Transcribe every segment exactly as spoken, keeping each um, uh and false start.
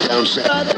Down south.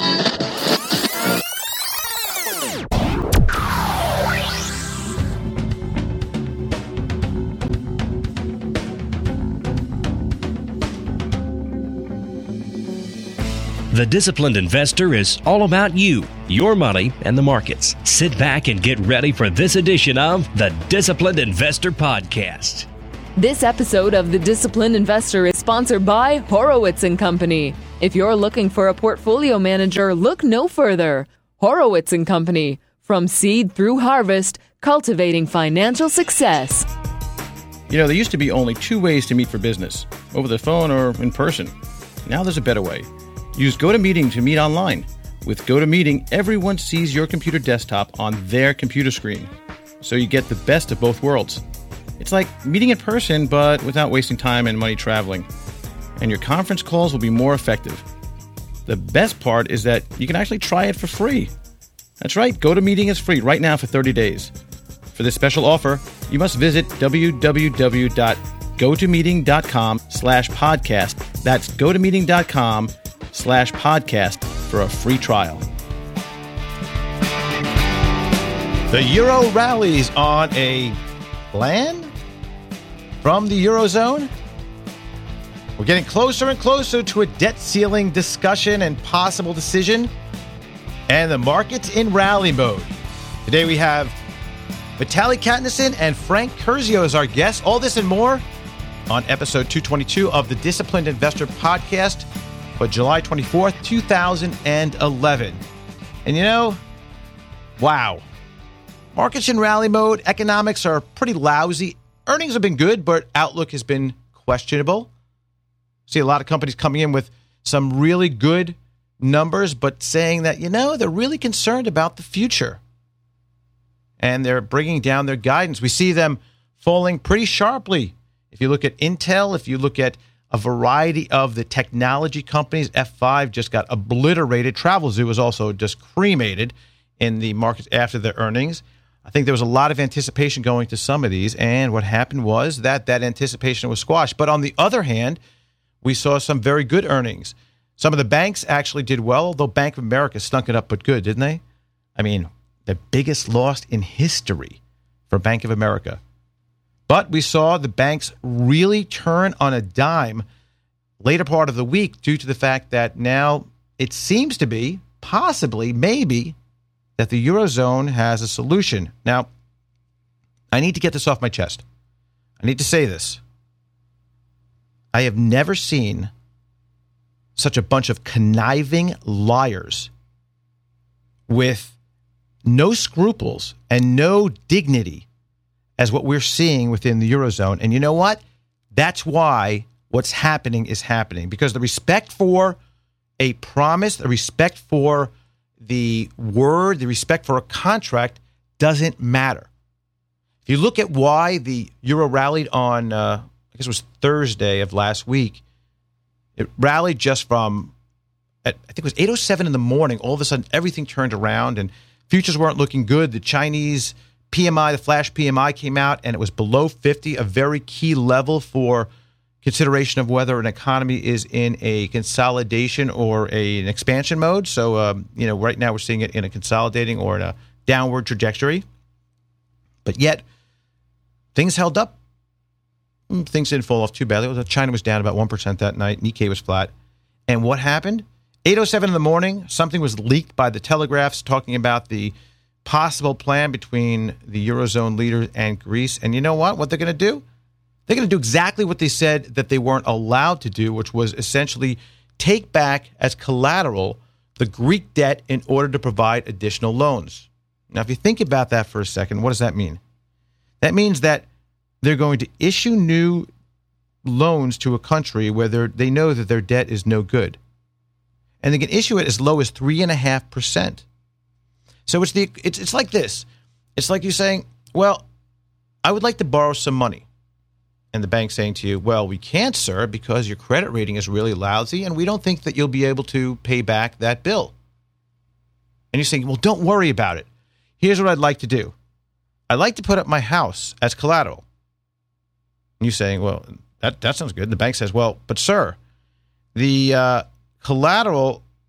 The Disciplined Investor is all about you, your money, and the markets. Sit back and get ready for this edition of the Disciplined Investor Podcast. This episode of The Disciplined Investor is sponsored by Horowitz and Company. If you're looking for a portfolio manager, look no further. Horowitz and Company. From seed through harvest, cultivating financial success. You know, there used to be only two ways to meet for business, over the phone or in person. Now there's a better way. Use GoToMeeting to meet online. With GoToMeeting, everyone sees your computer desktop on their computer screen, so you get the best of both worlds. It's like meeting in person, but without wasting time and money traveling. And your conference calls will be more effective. The best part is that you can actually try it for free. That's right, GoToMeeting is free right now for thirty days. For this special offer, you must visit www.gotomeeting.com slash podcast. That's gotomeeting.com slash podcast for a free trial. The Euro rallies on a plan from the Eurozone. We're getting closer and closer to a debt ceiling discussion and possible decision. And the market's in rally mode. Today we have Vitaly Katnassin and Frank Curzio as our guests. All this and more on episode two twenty-two of the Disciplined Investor Podcast for July twenty-fourth, two thousand eleven. And you know, wow. Markets in rally mode. Economics are pretty lousy. Earnings have been good, but outlook has been questionable. See a lot of companies coming in with some really good numbers, but saying that, you know, they're really concerned about the future. And they're bringing down their guidance. We see them falling pretty sharply. If you look at Intel, if you look at a variety of the technology companies, F five just got obliterated. Travelzoo was also just cremated in the markets after their earnings. I think there was a lot of anticipation going to some of these, and what happened was that that anticipation was squashed. But on the other hand, we saw some very good earnings. Some of the banks actually did well, although Bank of America stunk it up but good, didn't they? I mean, the biggest loss in history for Bank of America. But we saw the banks really turn on a dime later part of the week due to the fact that now it seems to be, possibly, maybe, that the Eurozone has a solution. Now, I need to get this off my chest. I need to say this. I have never seen such a bunch of conniving liars with no scruples and no dignity as what we're seeing within the Eurozone. And you know what? That's why what's happening is happening. Because the respect for a promise, the respect for the word, the respect for a contract doesn't matter. If you look at why the Euro rallied on, uh, I guess it was Thursday of last week, it rallied just from, at, I think it was eight oh seven in the morning. All of a sudden, everything turned around and futures weren't looking good. The Chinese P M I, the flash P M I came out and it was below fifty, a very key level for consideration of whether an economy is in a consolidation or a, an expansion mode. So, um, you know, right now we're seeing it in a consolidating or in a downward trajectory. But yet, things held up. Things didn't fall off too badly. China was down about one percent that night. Nikkei was flat. And what happened? eight oh seven in the morning, something was leaked by the Telegraphs talking about the possible plan between the Eurozone leaders and Greece. And you know what? What they're going to do? They're going to do exactly what they said that they weren't allowed to do, which was essentially take back as collateral the Greek debt in order to provide additional loans. Now, if you think about that for a second, what does that mean? That means that they're going to issue new loans to a country where they know that their debt is no good. And they can issue it as low as three point five percent. So it's the it's it's like this. It's like you saying, well, I would like to borrow some money. And the bank saying to you, well, we can't, sir, because your credit rating is really lousy, and we don't think that you'll be able to pay back that bill. And you're saying, well, don't worry about it. Here's what I'd like to do. I'd like to put up my house as collateral. And you're saying, well, that, that sounds good. And the bank says, well, but sir, the uh, collateral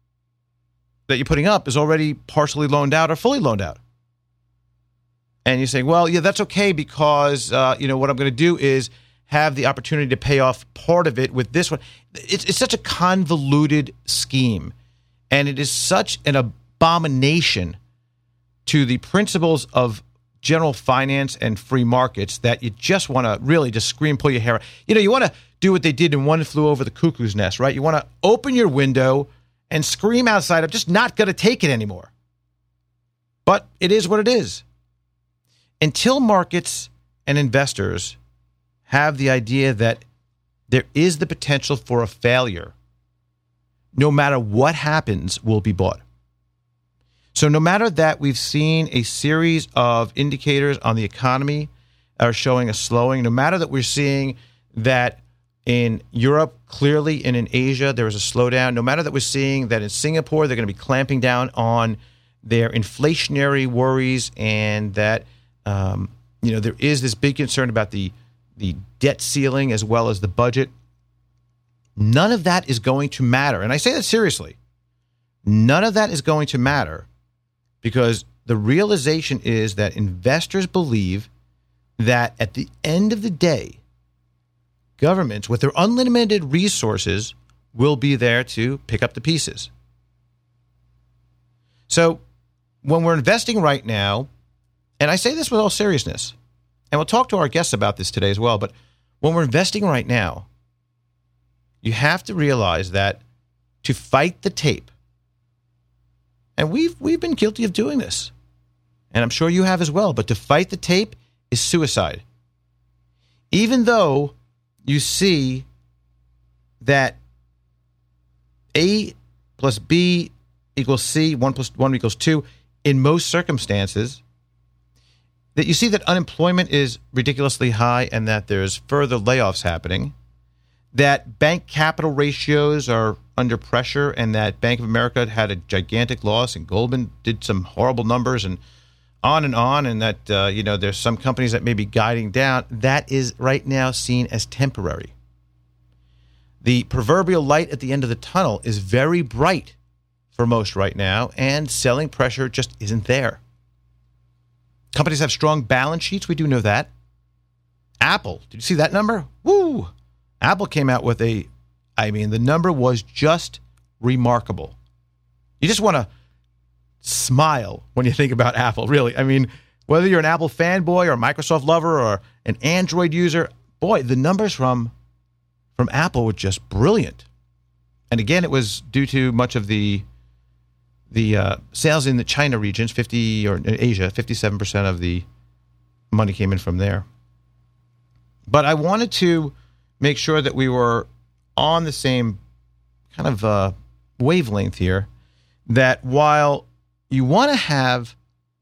that you're putting up is already partially loaned out or fully loaned out. And you're saying, well, yeah, that's okay because, uh, you know, what I'm going to do is have the opportunity to pay off part of it with this one. It's, it's such a convoluted scheme, and it is such an abomination to the principles of general finance and free markets that you just want to really just scream, pull your hair out. You know, you want to do what they did in One Flew Over the Cuckoo's Nest, right? You want to open your window and scream outside, I'm just not going to take it anymore. But it is what it is. Until markets and investors have the idea that there is the potential for a failure, no matter what happens, will be bought. So no matter that we've seen a series of indicators on the economy are showing a slowing, no matter that we're seeing that in Europe, clearly, and in Asia, there is a slowdown, no matter that we're seeing that in Singapore, they're going to be clamping down on their inflationary worries and that Um, you know, there is this big concern about the the debt ceiling as well as the budget. None of that is going to matter. And I say that seriously. None of that is going to matter because the realization is that investors believe that at the end of the day, governments with their unlimited resources will be there to pick up the pieces. So when we're investing right now, and I say this with all seriousness, and we'll talk to our guests about this today as well, but when we're investing right now, you have to realize that to fight the tape, and we've we've been guilty of doing this, and I'm sure you have as well, but to fight the tape is suicide. Even though you see that A plus B equals C, one plus one equals two, in most circumstances, that you see that unemployment is ridiculously high and that there's further layoffs happening, that bank capital ratios are under pressure and that Bank of America had a gigantic loss and Goldman did some horrible numbers and on and on, and that, uh, you know, there's some companies that may be guiding down, that is right now seen as temporary. The proverbial light at the end of the tunnel is very bright for most right now, and selling pressure just isn't there. Companies have strong balance sheets. We do know that. Apple, did you see that number? Woo! Apple came out with a, I mean, the number was just remarkable. You just want to smile when you think about Apple, really. I mean, whether you're an Apple fanboy or a Microsoft lover or an Android user, boy, the numbers from, from Apple were just brilliant. And again, it was due to much of the The uh, sales in the China regions, fifty or Asia, fifty-seven percent of the money came in from there. But I wanted to make sure that we were on the same kind of uh, wavelength here, that while you want to have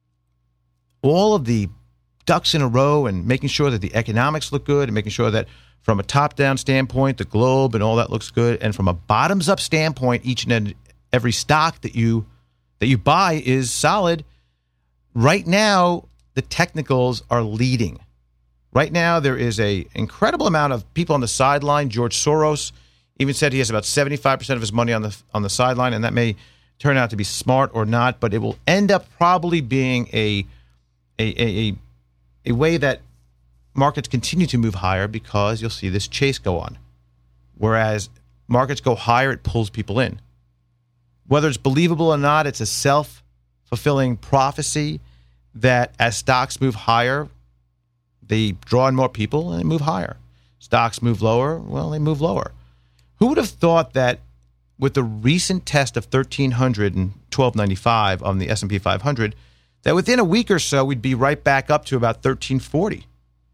all of the ducks in a row and making sure that the economics look good and making sure that from a top-down standpoint, the globe and all that looks good, and from a bottoms-up standpoint, each and every stock that you that you buy is solid. Right now, the technicals are leading. Right now, there is a incredible amount of people on the sideline. George Soros even said he has about seventy-five percent of his money on the on the sideline, and that may turn out to be smart or not, but it will end up probably being a a a, a way that markets continue to move higher because you'll see this chase go on. Whereas markets go higher, it pulls people in. Whether it's believable or not, it's a self-fulfilling prophecy that as stocks move higher, they draw in more people and they move higher. Stocks move lower, well, they move lower. Who would have thought that with the recent test of thirteen hundred and twelve ninety-five on the S and P five hundred, that within a week or so, we'd be right back up to about thirteen forty.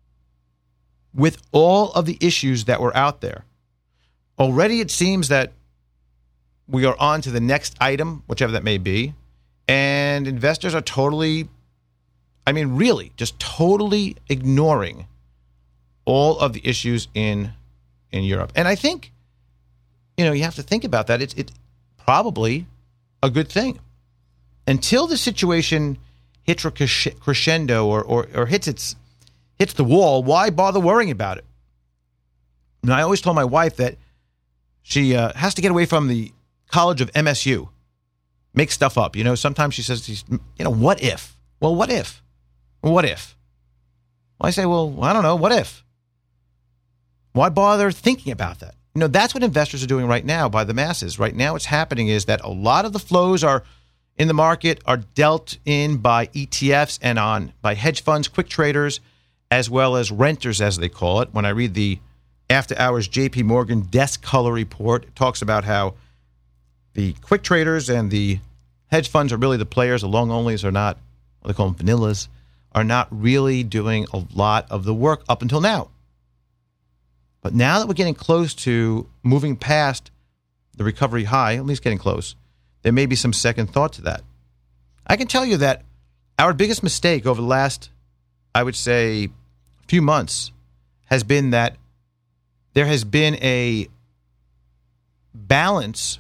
With all of the issues that were out there. Already it seems that we are on to the next item, whichever that may be, and investors are totally, I mean, really, just totally ignoring all of the issues in in Europe. And I think, you know, you have to think about that. It's it's probably a good thing. Until the situation hits a crescendo or, or, or hits its hits the wall, why bother worrying about it? And I always told my wife that she uh, has to get away from the College of M S U. make stuff up. You know, sometimes she says, you know, what if? Well, what if? What if? Well, I say, well, I don't know. What if? Why bother thinking about that? You know, that's what investors are doing right now by the masses. Right now what's happening is that a lot of the flows are in the market are dealt in by E T Fs and on by hedge funds, quick traders, as well as renters, as they call it. When I read the after-hours J P Morgan desk color report, it talks about how the quick traders and the hedge funds are really the players. The long-onlys are not, what they call them vanillas, are not really doing a lot of the work up until now. But now that we're getting close to moving past the recovery high, at least getting close, there may be some second thought to that. I can tell you that our biggest mistake over the last, I would say, few months has been that there has been a balance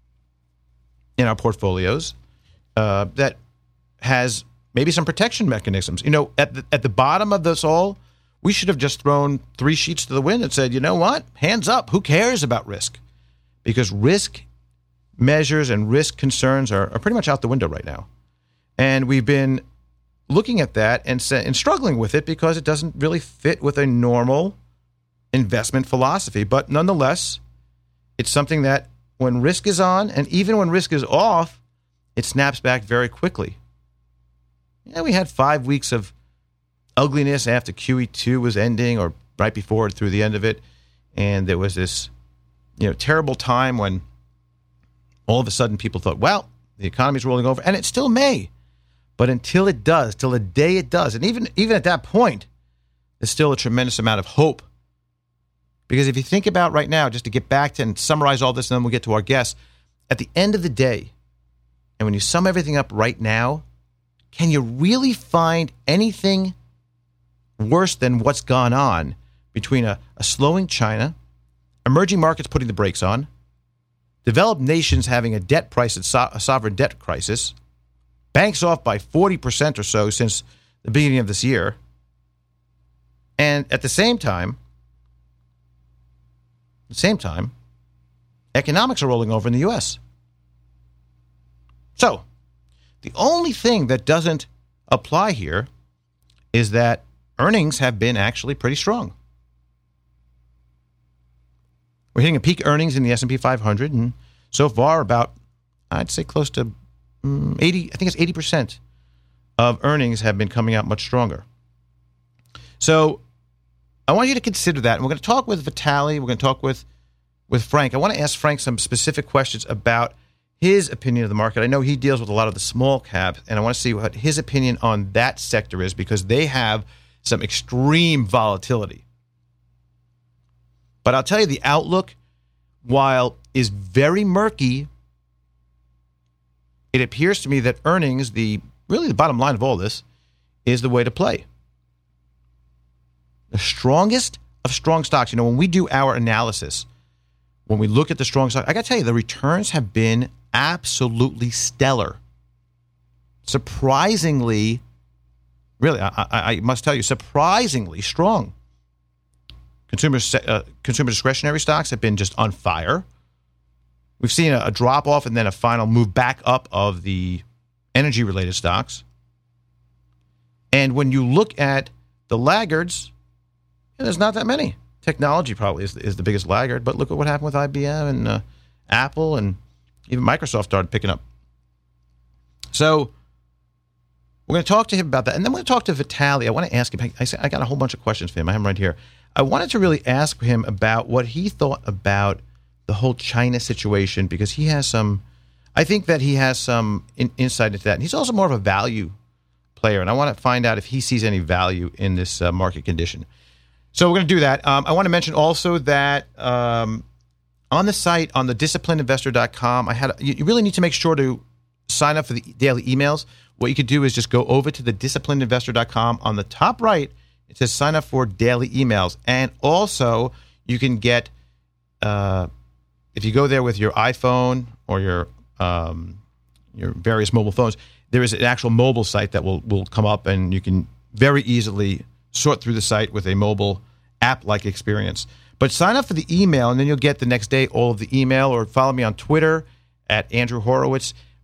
in our portfolios uh, that has maybe some protection mechanisms. You know, at the, at the bottom of this all, we should have just thrown three sheets to the wind and said, you know what? Hands up. Who cares about risk? Because risk measures and risk concerns are, are pretty much out the window right now. And we've been looking at that and, and struggling with it because it doesn't really fit with a normal investment philosophy. But nonetheless, it's something that when risk is on and even when risk is off, it snaps back very quickly. Yeah, we had five weeks of ugliness after Q E two was ending or right before through the end of it. And there was this, you know, terrible time when all of a sudden people thought, well, the economy's rolling over, and it still may. But until it does, till the day it does, and even, even at that point, there's still a tremendous amount of hope. Because if you think about right now, just to get back to and summarize all this, and then we'll get to our guests, at the end of the day, and when you sum everything up right now, can you really find anything worse than what's gone on between a, a slowing China, emerging markets putting the brakes on, developed nations having a debt price, so, a sovereign debt crisis, banks off by forty percent or so since the beginning of this year, and at the same time, at the same time, economics are rolling over in the U S. So, the only thing that doesn't apply here is that earnings have been actually pretty strong. We're hitting a peak earnings in the S and P five hundred, and so far about, I'd say close to um, eighty, I think it's eighty percent of earnings have been coming out much stronger. So I want you to consider that, and we're going to talk with Vitaly, we're going to talk with, with Frank. I want to ask Frank some specific questions about his opinion of the market. I know he deals with a lot of the small caps, and I want to see what his opinion on that sector is because they have some extreme volatility. But I'll tell you, the outlook, while is very murky, it appears to me that earnings, the really the bottom line of all this, is the way to play. The strongest of strong stocks, you know, when we do our analysis, when we look at the strong stocks, I got to tell you, the returns have been absolutely stellar. Surprisingly, really, I, I, I must tell you, surprisingly strong. Consumer, uh, consumer discretionary stocks have been just on fire. We've seen a, a drop-off and then a final move back up of the energy-related stocks. And when you look at the laggards, yeah, there's not that many. Technology probably is, is the biggest laggard, but look at what happened with I B M and uh, Apple, and even Microsoft started picking up. So we're going to talk to him about that. And then we're going to talk to Vitaly. I want to ask him, I, I got a whole bunch of questions for him. I have them right here. I wanted to really ask him about what he thought about the whole China situation because he has some, I think that he has some in, insight into that. And he's also more of a value player, and I want to find out if he sees any value in this uh, market condition. So we're going to do that. Um, I want to mention also that um, on the site, on the disciplined investor dot com, I had you really need to make sure to sign up for the daily emails. What you could do is just go over to the disciplined investor dot com. On the top right, it says sign up for daily emails. And also, you can get, uh, if you go there with your iPhone or your um, your various mobile phones, there is an actual mobile site that will, will come up, and you can very easily sort through the site with a mobile app-like experience. But sign up for the email, and then you'll get the next day all of the email, or follow me on Twitter at Andrew Horowitz.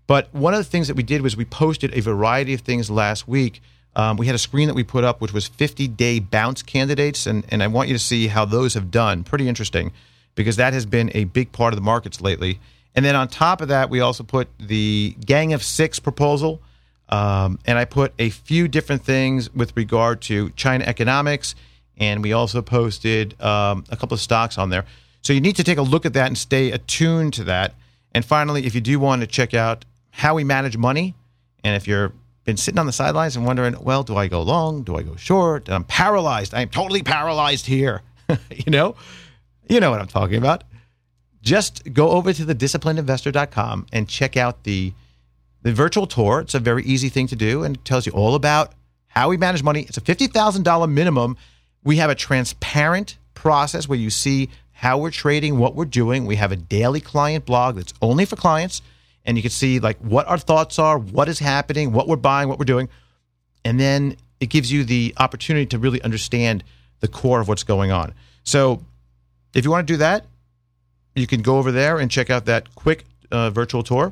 But one of the things that we did was we posted a variety of things last week. Um, we had a screen that we put up, which was fifty-day bounce candidates, and, and I want you to see how those have done. Pretty interesting, because that has been a big part of the markets lately. And then on top of that, we also put the Gang of Six proposal, um, and I put a few different things with regard to China economics, and we also posted um, a couple of stocks on there. So you need to take a look at that and stay attuned to that. And finally, if you do want to check out how we manage money, and if you're been sitting on the sidelines and wondering, well, do I go long? Do I go short? I'm paralyzed. I'm totally paralyzed here. you know, you know what I'm talking about. Just go over to the disciplined investor dot com and check out the the virtual tour. It's a very easy thing to do, and it tells you all about how we manage money. It's a fifty thousand dollars minimum. We have a transparent process where you see how we're trading, what we're doing. We have a daily client blog that's only for clients. And you can see like what our thoughts are, what is happening, what we're buying, what we're doing. And then it gives you the opportunity to really understand the core of what's going on. So if you want to do that, you can go over there and check out that quick uh, virtual tour.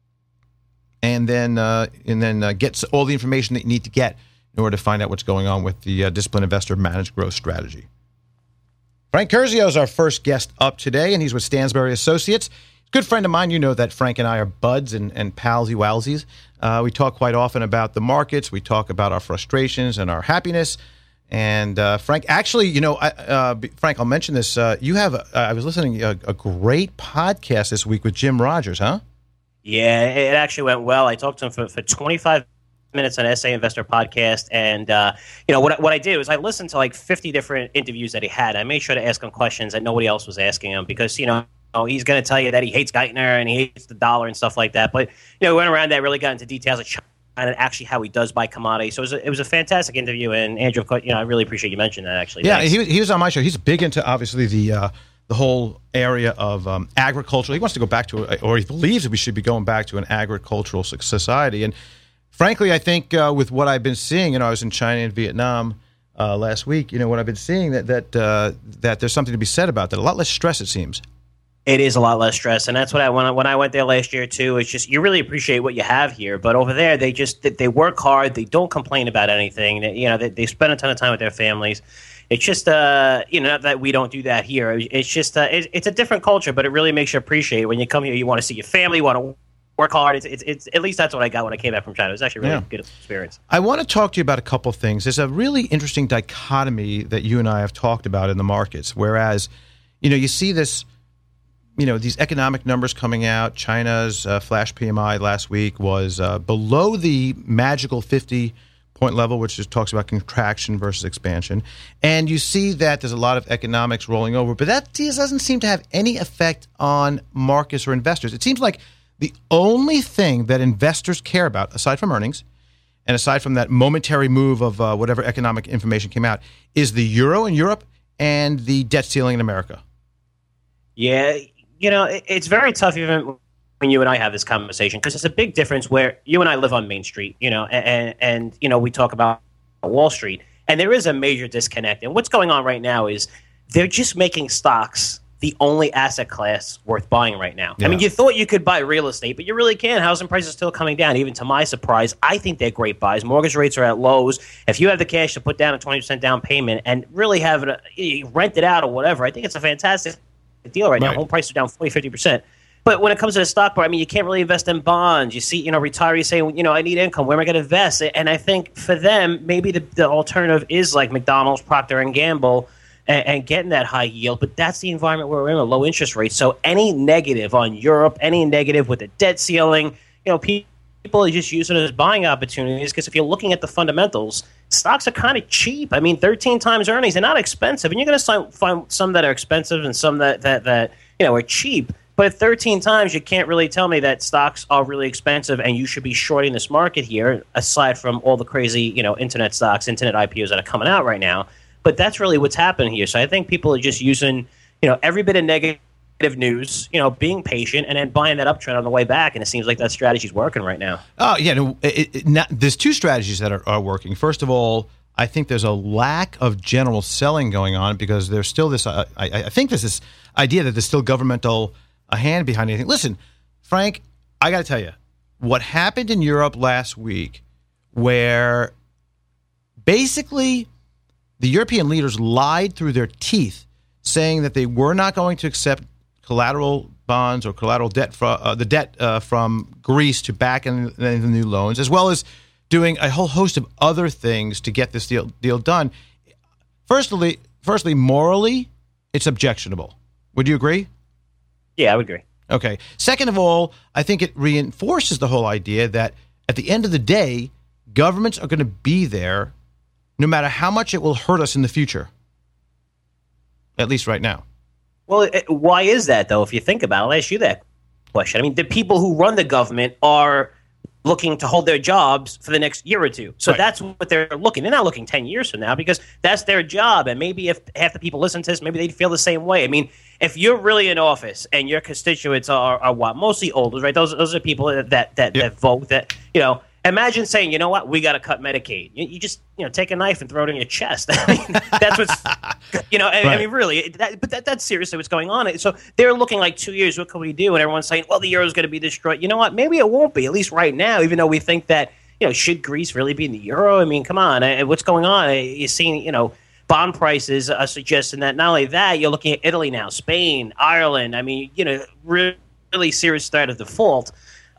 And then uh, and then uh, get all the information that you need to get in order to find out what's going on with the uh, Disciplined Investor Managed Growth Strategy. Frank Curzio is our first guest up today, and he's with Stansberry Associates. Good friend of mine. You know that Frank and I are buds and, and palsy-walsies. Uh, we talk quite often about the markets. We talk about our frustrations and our happiness. And uh, Frank, actually, you know, I, uh, Frank, I'll mention this. Uh, you have, uh, I was listening to a, a great podcast this week with Jim Rogers, huh? Yeah, it actually went well. I talked to him for, for twenty-five minutes on S A Investor Podcast. And, uh, you know, what, what I did was I listened to like fifty different interviews that he had. I made sure to ask him questions that nobody else was asking him because, you know, Oh, he's going to tell you that he hates Geithner and he hates the dollar and stuff like that. But, you know, we went around that, really got into details of China and actually how he does buy commodities. So it was a, it was a fantastic interview. And, Andrew, you know, I really appreciate you mentioning that, actually. Yeah, he, he was on my show. He's big into, obviously, the uh, the whole area of um, agriculture. He wants to go back to, a, or he believes that we should be going back to an agricultural society. And, frankly, I think uh, with what I've been seeing, you know, I was in China and Vietnam uh, last week, you know, what I've been seeing, that, that, uh, that there's something to be said about that. A lot less stress, it seems. It is a lot less stress, and that's what I when I, when I went there last year too. It's just you really appreciate what you have here, but over there they just they work hard. They don't complain about anything. They, you know, they, they spend a ton of time with their families. It's just uh, you know, not that we don't do that here. It's just uh, it, it's a different culture, but it really makes you appreciate it. When you come here, you want to see your family, you want to work hard. It's, it's it's at least that's what I got when I came back from China. It was actually a really yeah. good experience. I want to talk to you about a couple of things. There's a really interesting dichotomy that you and I have talked about in the markets. Whereas, you know, you see this. You know, these economic numbers coming out. China's uh, flash P M I last week was uh, below the magical fifty-point level, which just talks about contraction versus expansion. And you see that there's a lot of economics rolling over, but that doesn't seem to have any effect on markets or investors. It seems like the only thing that investors care about, aside from earnings, and aside from that momentary move of uh, whatever economic information came out, is the euro in Europe and the debt ceiling in America. Yeah. You know, it's very tough even when you and I have this conversation because it's a big difference where you and I live on Main Street, you know, and, and, you know, we talk about Wall Street, and there is a major disconnect. And what's going on right now is they're just making stocks the only asset class worth buying right now. Yeah. I mean, you thought you could buy real estate, but you really can't. Housing prices are still coming down. Even to my surprise, I think they're great buys. Mortgage rates are at lows. If you have the cash to put down a twenty percent down payment and really have it, uh, rent it out or whatever, I think it's a fantastic deal right now. Right. Home prices are down forty, fifty percent. But when it comes to the stock market, I mean, you can't really invest in bonds. You see, you know, retirees saying, you know, I need income. Where am I going to invest? And I think for them, maybe the, the alternative is like McDonald's, Procter and Gamble, and, and getting that high yield. But that's the environment where we're in, a low interest rate. So any negative on Europe, any negative with the debt ceiling, you know, people are just using it as buying opportunities because if you're looking at the fundamentals, stocks are kind of cheap. I mean, thirteen times earnings, they're not expensive. And you're going to find some that are expensive and some that, that, that you know, are cheap. But at thirteen times, you can't really tell me that stocks are really expensive and you should be shorting this market here, aside from all the crazy, you know, internet stocks, internet I P Os that are coming out right now. But that's really what's happening here. So I think people are just using, you know, every bit of negative news, you know, being patient and then buying that uptrend on the way back. And it seems like that strategy is working right now. Oh, yeah. No, it, it, not, there's two strategies that are, are working. First of all, I think there's a lack of general selling going on because there's still this, uh, I, I think there's this idea that there's still governmental a hand behind anything. Listen, Frank, I got to tell you, what happened in Europe last week, where basically the European leaders lied through their teeth, saying that they were not going to accept collateral bonds or collateral debt from uh, the debt uh, from Greece to back in, in the new loans, as well as doing a whole host of other things to get this deal deal done. Firstly, firstly, morally, it's objectionable. Would you agree? Yeah, I would agree. Okay. Second of all, I think it reinforces the whole idea that at the end of the day, governments are going to be there no matter how much it will hurt us in the future, at least right now. Well, it, why is that, though, if you think about it? I'll ask you that question. I mean, the people who run the government are looking to hold their jobs for the next year or two. So right. That's what they're looking. They're not looking ten years from now because that's their job. And maybe if half the people listen to this, maybe they'd feel the same way. I mean, if you're really in office and your constituents are, are what? Mostly old, right? Those those are people that that, that, yep. that vote. That, you know, imagine saying, you know what, we got to cut Medicaid. You, you just, you know, take a knife and throw it in your chest. I mean, that's what's, you know, I, right. I mean, really, that, but that, that's seriously what's going on. So they're looking like two years, what can we do? And everyone's saying, well, the euro is going to be destroyed. You know what, maybe it won't be, at least right now, even though we think that, you know, should Greece really be in the euro? I mean, come on, what's going on? You're seeing, you know, bond prices are suggesting that not only that, you're looking at Italy now, Spain, Ireland. I mean, you know, really, really serious threat of default.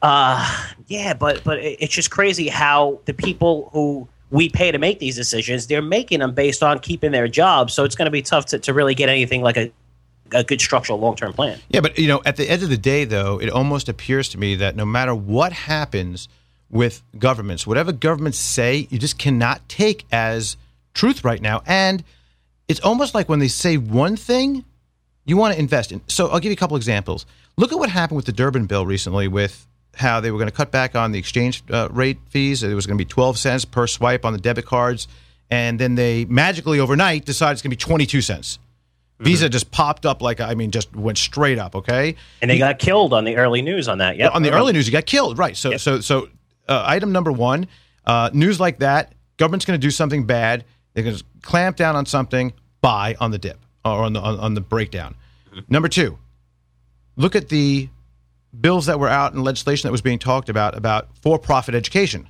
Uh, yeah, but but it's just crazy how the people who we pay to make these decisions, they're making them based on keeping their jobs. So it's going to be tough to, to really get anything like a, a good structural long-term plan. Yeah, but, you know, at the end of the day, though, it almost appears to me that no matter what happens with governments, whatever governments say, you just cannot take as truth right now. And it's almost like when they say one thing, you want to invest in. So I'll give you a couple examples. Look at what happened with the Durbin bill recently with how they were going to cut back on the exchange uh, rate fees. It was going to be twelve cents per swipe on the debit cards. And then they magically overnight decided it's going to be twenty-two cents. Mm-hmm. Visa just popped up like, I mean, just went straight up, okay? And they got killed on the early news on that, yeah. On the early news, you got killed, right. So, yep. so, so uh, item number one, uh, news like that, government's going to do something bad. They're going to clamp down on something, buy on the dip or on the, on, on the breakdown. Mm-hmm. Number two, look at the bills that were out and legislation that was being talked about, about for-profit education.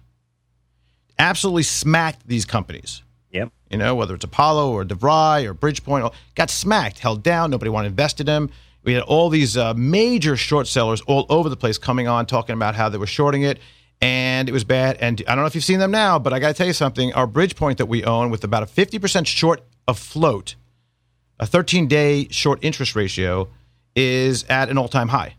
Absolutely smacked these companies. Yep. You know, whether it's Apollo or DeVry or Bridgepoint, got smacked, held down. Nobody wanted to invest in them. We had all these uh, major short sellers all over the place coming on, talking about how they were shorting it, and it was bad. And I don't know if you've seen them now, but I got to tell you something. Our Bridgepoint that we own with about a fifty percent short of float, a thirteen-day short interest ratio, is at an all-time high.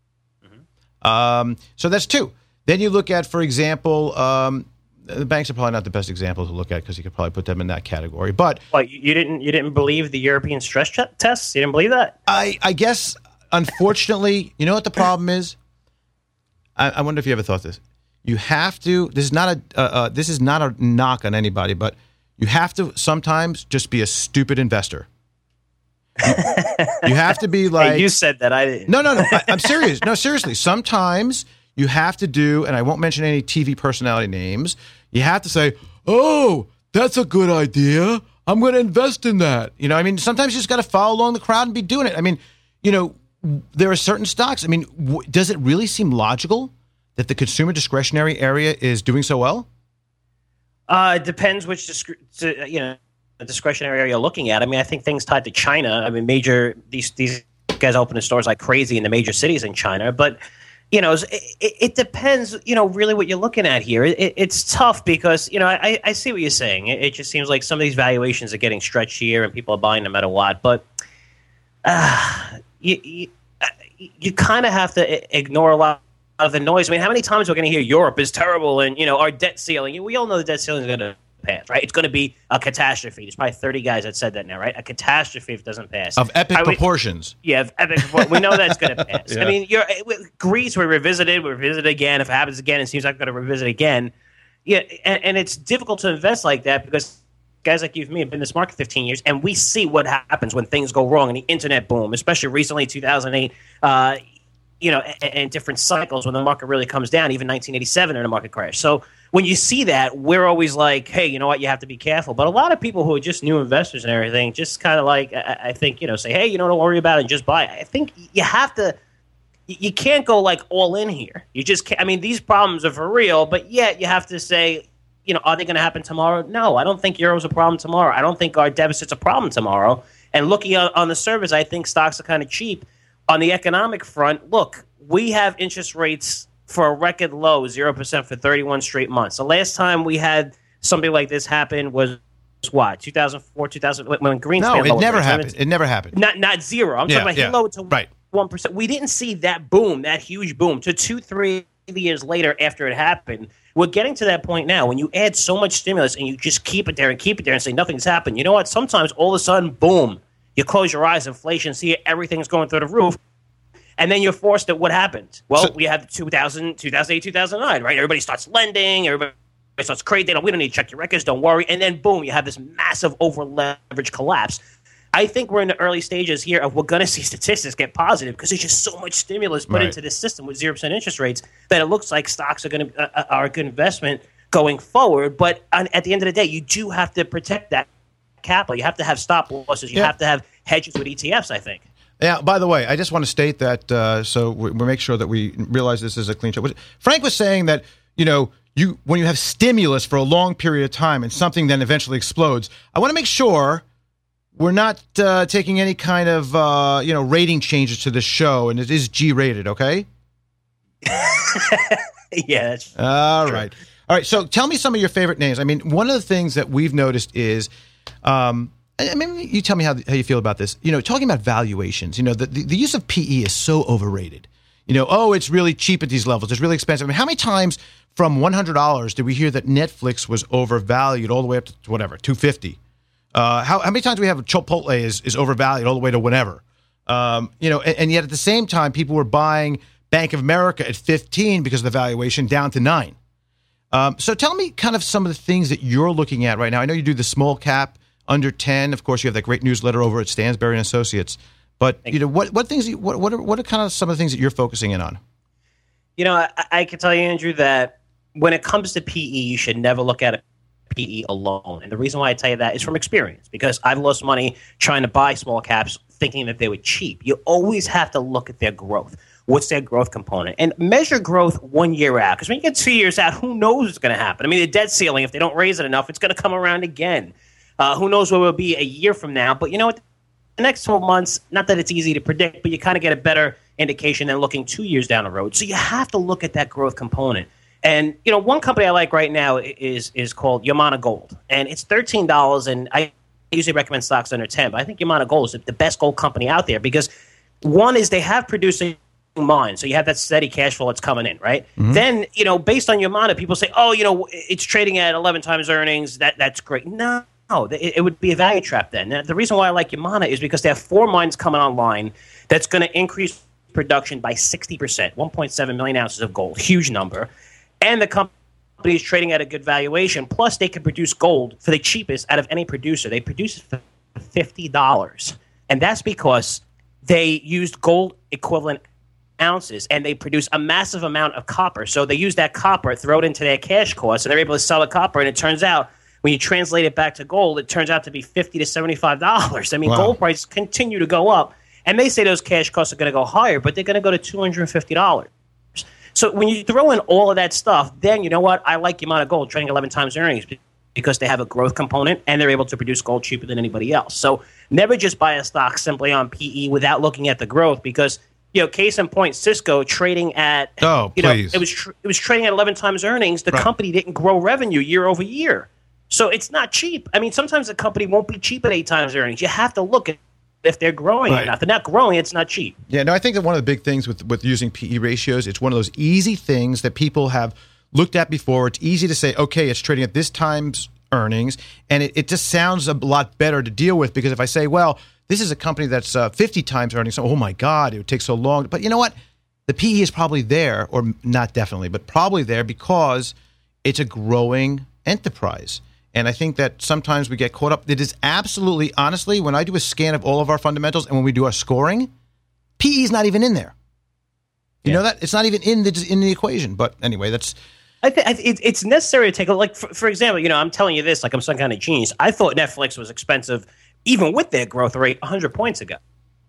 Um, so that's two. Then you look at, for example, um, the banks are probably not the best example to look at because you could probably put them in that category. But well, you didn't you didn't believe the European stress ch- tests? You didn't believe that? I, I guess, unfortunately, you know what the problem is? I, I wonder if you ever thought this. You have to. This is not a. Uh, uh, this is not a knock on anybody, but you have to sometimes just be a stupid investor. You, you have to be like... Hey, you said that, I didn't. No, no, no. I, I'm serious. No, seriously. Sometimes you have to do, and I won't mention any T V personality names, you have to say, oh, that's a good idea. I'm going to invest in that. You know, I mean, sometimes you just got to follow along the crowd and be doing it. I mean, you know, there are certain stocks. I mean, w- does it really seem logical that the consumer discretionary area is doing so well? Uh, it depends which, disc- you know, the discretionary area you're looking at. I mean, I think things tied to China. I mean, major these these guys opening stores like crazy in the major cities in China. But you know, it, it depends. You know, really what you're looking at here. It, it's tough because you know I, I see what you're saying. It, it just seems like some of these valuations are getting stretched here, and people are buying no matter what. But uh, you you, you kind of have to ignore a lot of the noise. I mean, how many times we're going to hear Europe is terrible, and you know our debt ceiling. We all know the debt ceiling is going to pass, right? It's going to be a catastrophe. There's probably thirty guys that said that now, right? A catastrophe if it doesn't pass. Of epic I, proportions. We, yeah, of epic proportions. We know that's going to pass. Yeah. I mean, you're, Greece, we revisited, we revisited again. If it happens again, it seems like we're going to revisit again. Yeah, and, and it's difficult to invest like that because guys like you and me have been in this market fifteen years, and we see what happens when things go wrong in the internet boom, especially recently, two thousand eight, uh, you know, and, and different cycles when the market really comes down, even nineteen eighty-seven in a market crash. So when you see that, we're always like, hey, you know what, you have to be careful. But a lot of people who are just new investors and everything just kind of like, I, I think, you know, say, hey, you know, don't worry about it and just buy. I think you have to you, you can't go like all in here. You just can't. I mean, these problems are for real, but yet you have to say, you know, are they going to happen tomorrow? No, I don't think euro's a problem tomorrow. I don't think our deficit's a problem tomorrow. And looking on, on the surface, I think stocks are kind of cheap. On the economic front, look, we have interest rates for a record low, zero percent for thirty-one straight months. The last time we had something like this happen was what, two thousand four, two thousand, when Greenspan No, it never rates. happened. It never happened. Not not zero. I'm Yeah, talking about yeah. he lowered to Right. one percent. We didn't see that boom, that huge boom, to two, three years later after it happened. We're getting to that point now when you add so much stimulus and you just keep it there and keep it there and say nothing's happened. You know what? Sometimes all of a sudden, boom, you close your eyes, inflation, see it, everything's going through the roof. And then you're forced at what happened. Well, So- we had two thousand, two thousand eight, two thousand nine, right? Everybody starts lending. Everybody starts crazy. They don't, we don't need to check your records. Don't worry. And then, boom, you have this massive over-leveraged collapse. I think we're in the early stages here of we're going to see statistics get positive because there's just so much stimulus put Right. into this system with zero percent interest rates that it looks like stocks are going to uh, are a good investment going forward. But on, at the end of the day, you do have to protect that capital. You have to have stop losses. You Yeah. have to have hedges with E T Fs, I think. Yeah, by the way, I just want to state that uh, so we, we make sure that we realize this is a clean show. Frank was saying that, you know, you when you have stimulus for a long period of time and something then eventually explodes, I want to make sure we're not uh, taking any kind of, uh, you know, rating changes to this show, and it is G-rated, okay? Yeah, that's All Sure. right. All right, so tell me some of your favorite names. I mean, one of the things that we've noticed is um, – I mean, you tell me how, how you feel about this. You know, talking about valuations, you know, the, the, the use of P E is so overrated. You know, oh, it's really cheap at these levels. It's really expensive. I mean, how many times from one hundred dollars did we hear that Netflix was overvalued all the way up to whatever, two hundred fifty dollars? Uh, how, how many times do we have Chipotle is, is overvalued all the way to whatever? Um, you know, and, and yet at the same time, people were buying Bank of America at fifteen because of the valuation down to nine. Um, so tell me kind of some of the things that you're looking at right now. I know you do the small cap under ten. Of course, you have that great newsletter over at Stansberry and Associates. But you know, what what things? What what are, what are kind of some of the things that you're focusing in on? You know, I, I can tell you, Andrew, that when it comes to P E, you should never look at a P E alone. And the reason why I tell you that is from experience, because I've lost money trying to buy small caps thinking that they were cheap. You always have to look at their growth. What's their growth component? And measure growth one year out. Because when you get two years out, who knows what's going to happen? I mean, the debt ceiling, if they don't raise it enough, it's going to come around again. Uh, who knows where we'll be a year from now? But you know what? The next twelve months, not that it's easy to predict, but you kind of get a better indication than looking two years down the road. So you have to look at that growth component. And, you know, one company I like right now is is called Yamana Gold. And it's thirteen dollars, and I usually recommend stocks under ten, but I think Yamana Gold is the best gold company out there because, one is they have producing mines, so you have that steady cash flow that's coming in, right? Mm-hmm. Then, you know, based on Yamana, people say, oh, you know, it's trading at eleven times earnings. That That's great. No. No, it, it would be a value trap then. Now, the reason why I like Yamana is because they have four mines coming online that's going to increase production by sixty percent, one point seven million ounces of gold, huge number. And the company is trading at a good valuation. Plus, they can produce gold for the cheapest out of any producer. They produce it for fifty dollars. And that's because they used gold equivalent ounces and they produce a massive amount of copper. So they use that copper, throw it into their cash cost, and they're able to sell the copper. And it turns out, when you translate it back to gold, it turns out to be fifty to seventy-five dollars. I mean, wow. Gold prices continue to go up. And they say those cash costs are going to go higher, but they're going to go to two hundred fifty dollars. So when you throw in all of that stuff, then you know what? I like Yamana Gold trading eleven times earnings because they have a growth component and they're able to produce gold cheaper than anybody else. So never just buy a stock simply on P E without looking at the growth because, you know, case in point, Cisco trading at, oh, you know, please. it was tr- it was trading at eleven times earnings. The right. company didn't grow revenue year over year. So it's not cheap. I mean, sometimes a company won't be cheap at eight times earnings. You have to look at if they're growing right. or not. If they're not growing, it's not cheap. Yeah, no, I think that one of the big things with, with using P E ratios, it's one of those easy things that people have looked at before. It's easy to say, okay, it's trading at this time's earnings, and it, it just sounds a lot better to deal with because if I say, well, this is a company that's uh, fifty times earnings, so, oh my God, it would take so long. But you know what? The P E is probably there, or not definitely, but probably there because it's a growing enterprise. And I think that sometimes we get caught up. It is absolutely, honestly, when I do a scan of all of our fundamentals and when we do our scoring, P E is not even in there. You yeah. know that? It's not even in the in the equation. But anyway, that's... I think th- it's necessary to take a look. Like, for, for example, you know, I'm telling you this like I'm some kind of genius. I thought Netflix was expensive, even with their growth rate, one hundred points ago.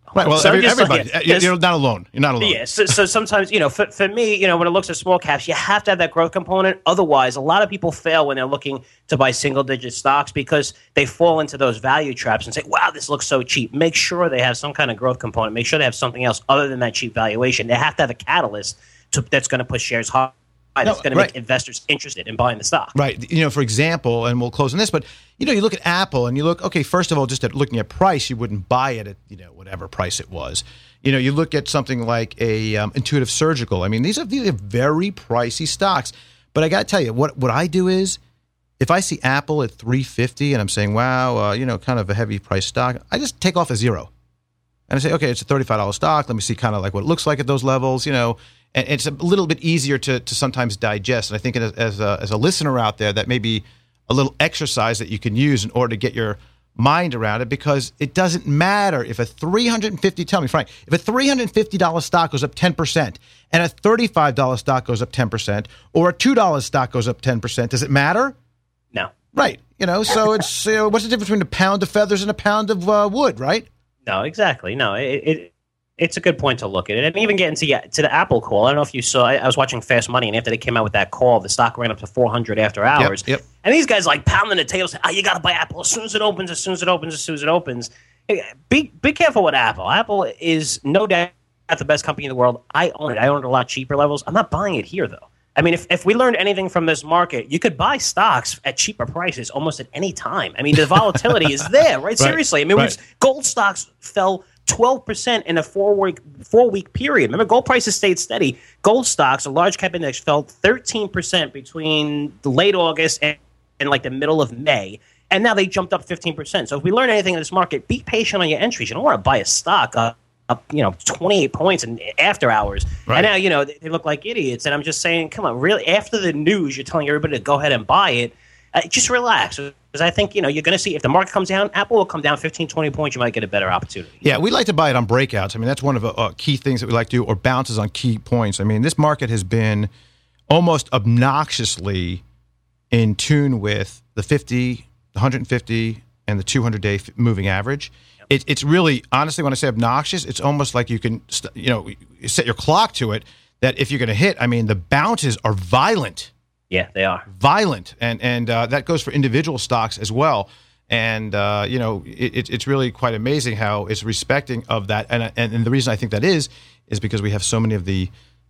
Right. Well, So every, just like- everybody. yes. You're not alone. You're not alone. Yeah, so, so sometimes, you know, for, for me, you know, when it looks at small caps, you have to have that growth component. Otherwise, a lot of people fail when they're looking to buy single-digit stocks because they fall into those value traps and say, wow, this looks so cheap. Make sure they have some kind of growth component. Make sure they have something else other than that cheap valuation. They have to have a catalyst to, that's going to push shares high. That's No, going to right. make investors interested in buying the stock. Right. You know, for example, and we'll close on this, but, you know, you look at Apple and you look, okay, first of all, just at looking at price, you wouldn't buy it at, you know, whatever price it was. You know, you look at something like a um, Intuitive Surgical. I mean, these are, these are very pricey stocks. But I got to tell you, what, what I do is, if I see Apple at three fifty and I'm saying, wow, uh, you know, kind of a heavy price stock, I just take off a zero. And I say, okay, it's a thirty-five dollars stock. Let me see kind of like what it looks like at those levels, you know. And it's a little bit easier to, to sometimes digest. And I think as, as, a, as a listener out there, that may be a little exercise that you can use in order to get your mind around it, because it doesn't matter if a three hundred fifty, tell me, Frank, if a three hundred fifty dollars stock goes up ten percent and a thirty-five dollars stock goes up ten percent or a two dollars stock goes up ten percent, does it matter? No. Right. You know, so it's, you know, what's the difference between a pound of feathers and a pound of uh, wood, right? No, exactly. No, it, it it's a good point to look at it. And even getting to yeah, to the Apple call, I don't know if you saw, I, I was watching Fast Money, and after they came out with that call, the stock ran up to four hundred after hours. Yep, yep. And these guys like pounding the table saying, oh, you got to buy Apple as soon as it opens, as soon as it opens, as soon as it opens. Hey, Be, be careful with Apple. Apple is no doubt the best company in the world. I own it. I own it at a lot cheaper levels. I'm not buying it here, though. I mean, if, if we learned anything from this market, you could buy stocks at cheaper prices almost at any time. I mean, the volatility is there, right? Seriously. I mean, right. we've- gold stocks fell twelve percent in a four-week four-week period. Remember, gold prices stayed steady. Gold stocks, a large cap index, fell thirteen percent between the late August and, and like the middle of May. And now they jumped up fifteen percent. So if we learn anything in this market, be patient on your entries. You don't want to buy a stock uh, up, you know, twenty-eight points in after hours. Right. And now, you know, they, they look like idiots. And I'm just saying, come on, really, after the news, you're telling everybody to go ahead and buy it. Uh, just relax. Because I think, you know, you're going to see, if the market comes down, Apple will come down fifteen, twenty points, you might get a better opportunity. Yeah, we like to buy it on breakouts. I mean, that's one of the uh, key things that we like to do, or bounces on key points. I mean, this market has been almost obnoxiously in tune with the fifty, the one hundred fifty, and the two hundred day moving average. It, it's really, honestly, when I say obnoxious, it's almost like you can, st- you know, set your clock to it, that if you're going to hit, I mean, the bounces are violent. Yeah, they are. Violent, and and uh, that goes for individual stocks as well. And uh, you know, it, it's really quite amazing how it's respecting of that. And, and and the reason I think that is is because we have so many of the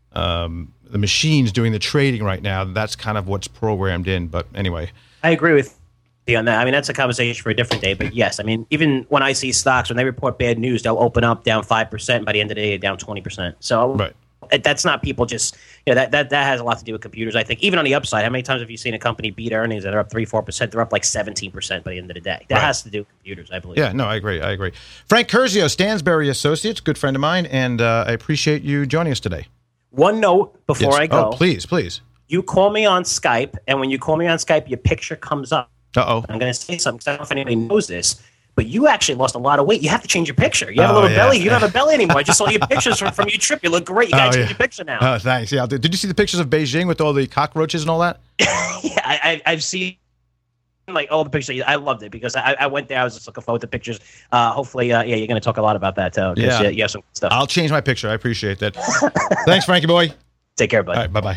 um, the machines doing the trading right now. That's kind of what's programmed in. But anyway, I agree with you on that. I mean, that's a conversation for a different day. But yes, I mean, even when I see stocks, when they report bad news, they'll open up down five percent. By the end of the day, they're down twenty percent. So. right. That's not people just, you know, that, that that has a lot to do with computers. I think even on the upside, how many times have you seen a company beat earnings that are up three, four percent? They're up like seventeen percent by the end of the day. That Right. has to do with computers, I believe. Yeah, no, I agree. I agree. Frank Curzio, Stansberry Associates, good friend of mine, and uh, I appreciate you joining us today. One note before Yes. I go. Oh, please, please. You call me on Skype, and when you call me on Skype, your picture comes up. Uh oh. I'm going to say something because I don't know if anybody knows this, but you actually lost a lot of weight. You have to change your picture. You have Oh, a little yeah. belly. You don't have a belly anymore. I just saw your pictures from, from your trip. You look great. You got to Oh, change yeah. your picture now. Oh, thanks. Yeah, I'll do. Did you see the pictures of Beijing with all the cockroaches and all that? Yeah, I, I, I've seen like all the pictures. I loved it because I, I went there. I was just looking forward to pictures. Uh, hopefully, uh, yeah, you're going to talk a lot about that too. 'cause, Yeah. uh, you have some good stuff. I'll change my picture. I appreciate that. Thanks, Frankie boy. Take care, buddy. All right, bye-bye.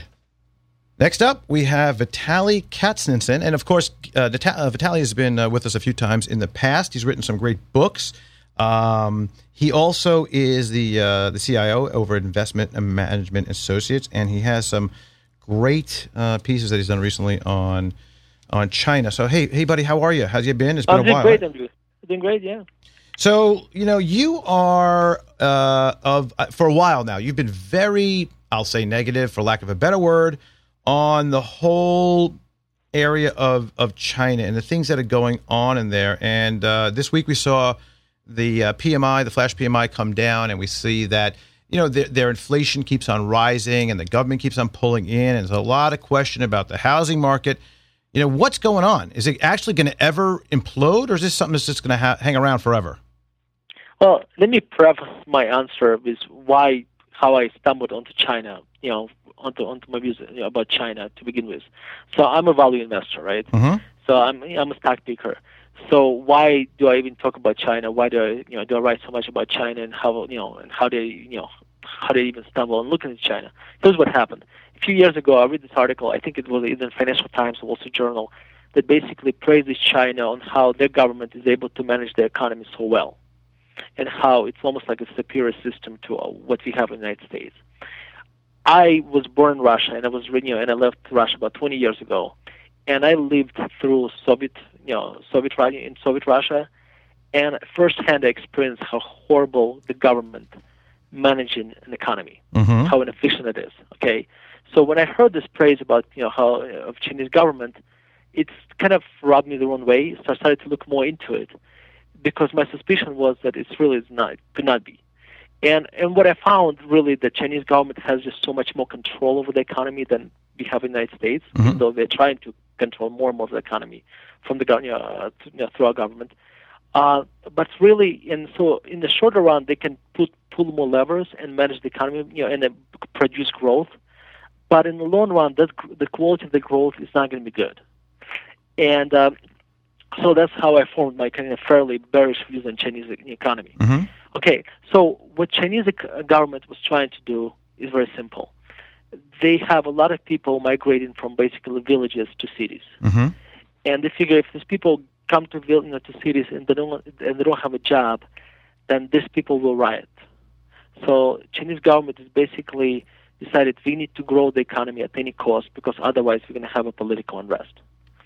Next up, we have Vitaly Katsninson. And, of course, uh, Vita- uh, Vitaly has been uh, with us a few times in the past. He's written some great books. Um, he also is the uh, the C I O over at Investment and Management Associates, and he has some great uh, pieces that he's done recently on on China. So, hey, hey, buddy, how are you? How's you been? It's been I'm a doing while. great, huh? Andrew. Doing great, yeah. So, you know, you are uh, of uh, for a while now. You've been very, I'll say, negative, for lack of a better word, on the whole area of, of China and the things that are going on in there. And uh, this week we saw the uh, P M I, the flash P M I, come down, and we see that, you know, their, their inflation keeps on rising and the government keeps on pulling in. And there's a lot of question about the housing market. You know, what's going on? Is it actually going to ever implode, or is this something that's just going to ha- hang around forever? Well, let me preface my answer with why, how I stumbled onto China, you know, onto onto my views you know, about China to begin with. So I'm a value investor, right? Mm-hmm. So I'm I'm a stock picker. So why do I even talk about China? Why do I, you know, do I write so much about China and how, you know, and how they, you know, how they even stumble on looking at China? Here's what happened. A few years ago, I read this article. I think it was either in Financial Times or Wall Street Journal that basically praises China on how their government is able to manage their economy so well, and how it's almost like a superior system to uh, what we have in the United States. I was born in Russia, and I was, you know, and I left Russia about twenty years ago, and I lived through Soviet, you know, Soviet in Soviet Russia, and firsthand I experienced how horrible the government managing an economy, Mm-hmm. how inefficient it is. Okay, so when I heard this praise about, you know, how uh, of Chinese government, it's kind of rubbed me the wrong way. So I started to look more into it, because my suspicion was that it's really not, could not be. And and what I found really, the Chinese government has just so much more control over the economy than we have in the United States, Mhm. even though they're trying to control more and more of the economy from the gov- you know, uh, th- you know, through our government. Uh, but really, and so in the shorter run, they can put, pull more levers and manage the economy, you know, and uh, produce growth. But in the long run, that the quality of the growth is not going to be good. And uh, so that's how I formed my kind of fairly bearish views on Chinese e- economy. Mm-hmm. Okay, so what Chinese ec- government was trying to do is very simple. They have a lot of people migrating from basically villages to cities, Mm-hmm. and they figure if these people come to vill- you know, to cities and they don't and they don't have a job, then these people will riot. So Chinese government is basically decided we need to grow the economy at any cost, because otherwise we're going to have a political unrest.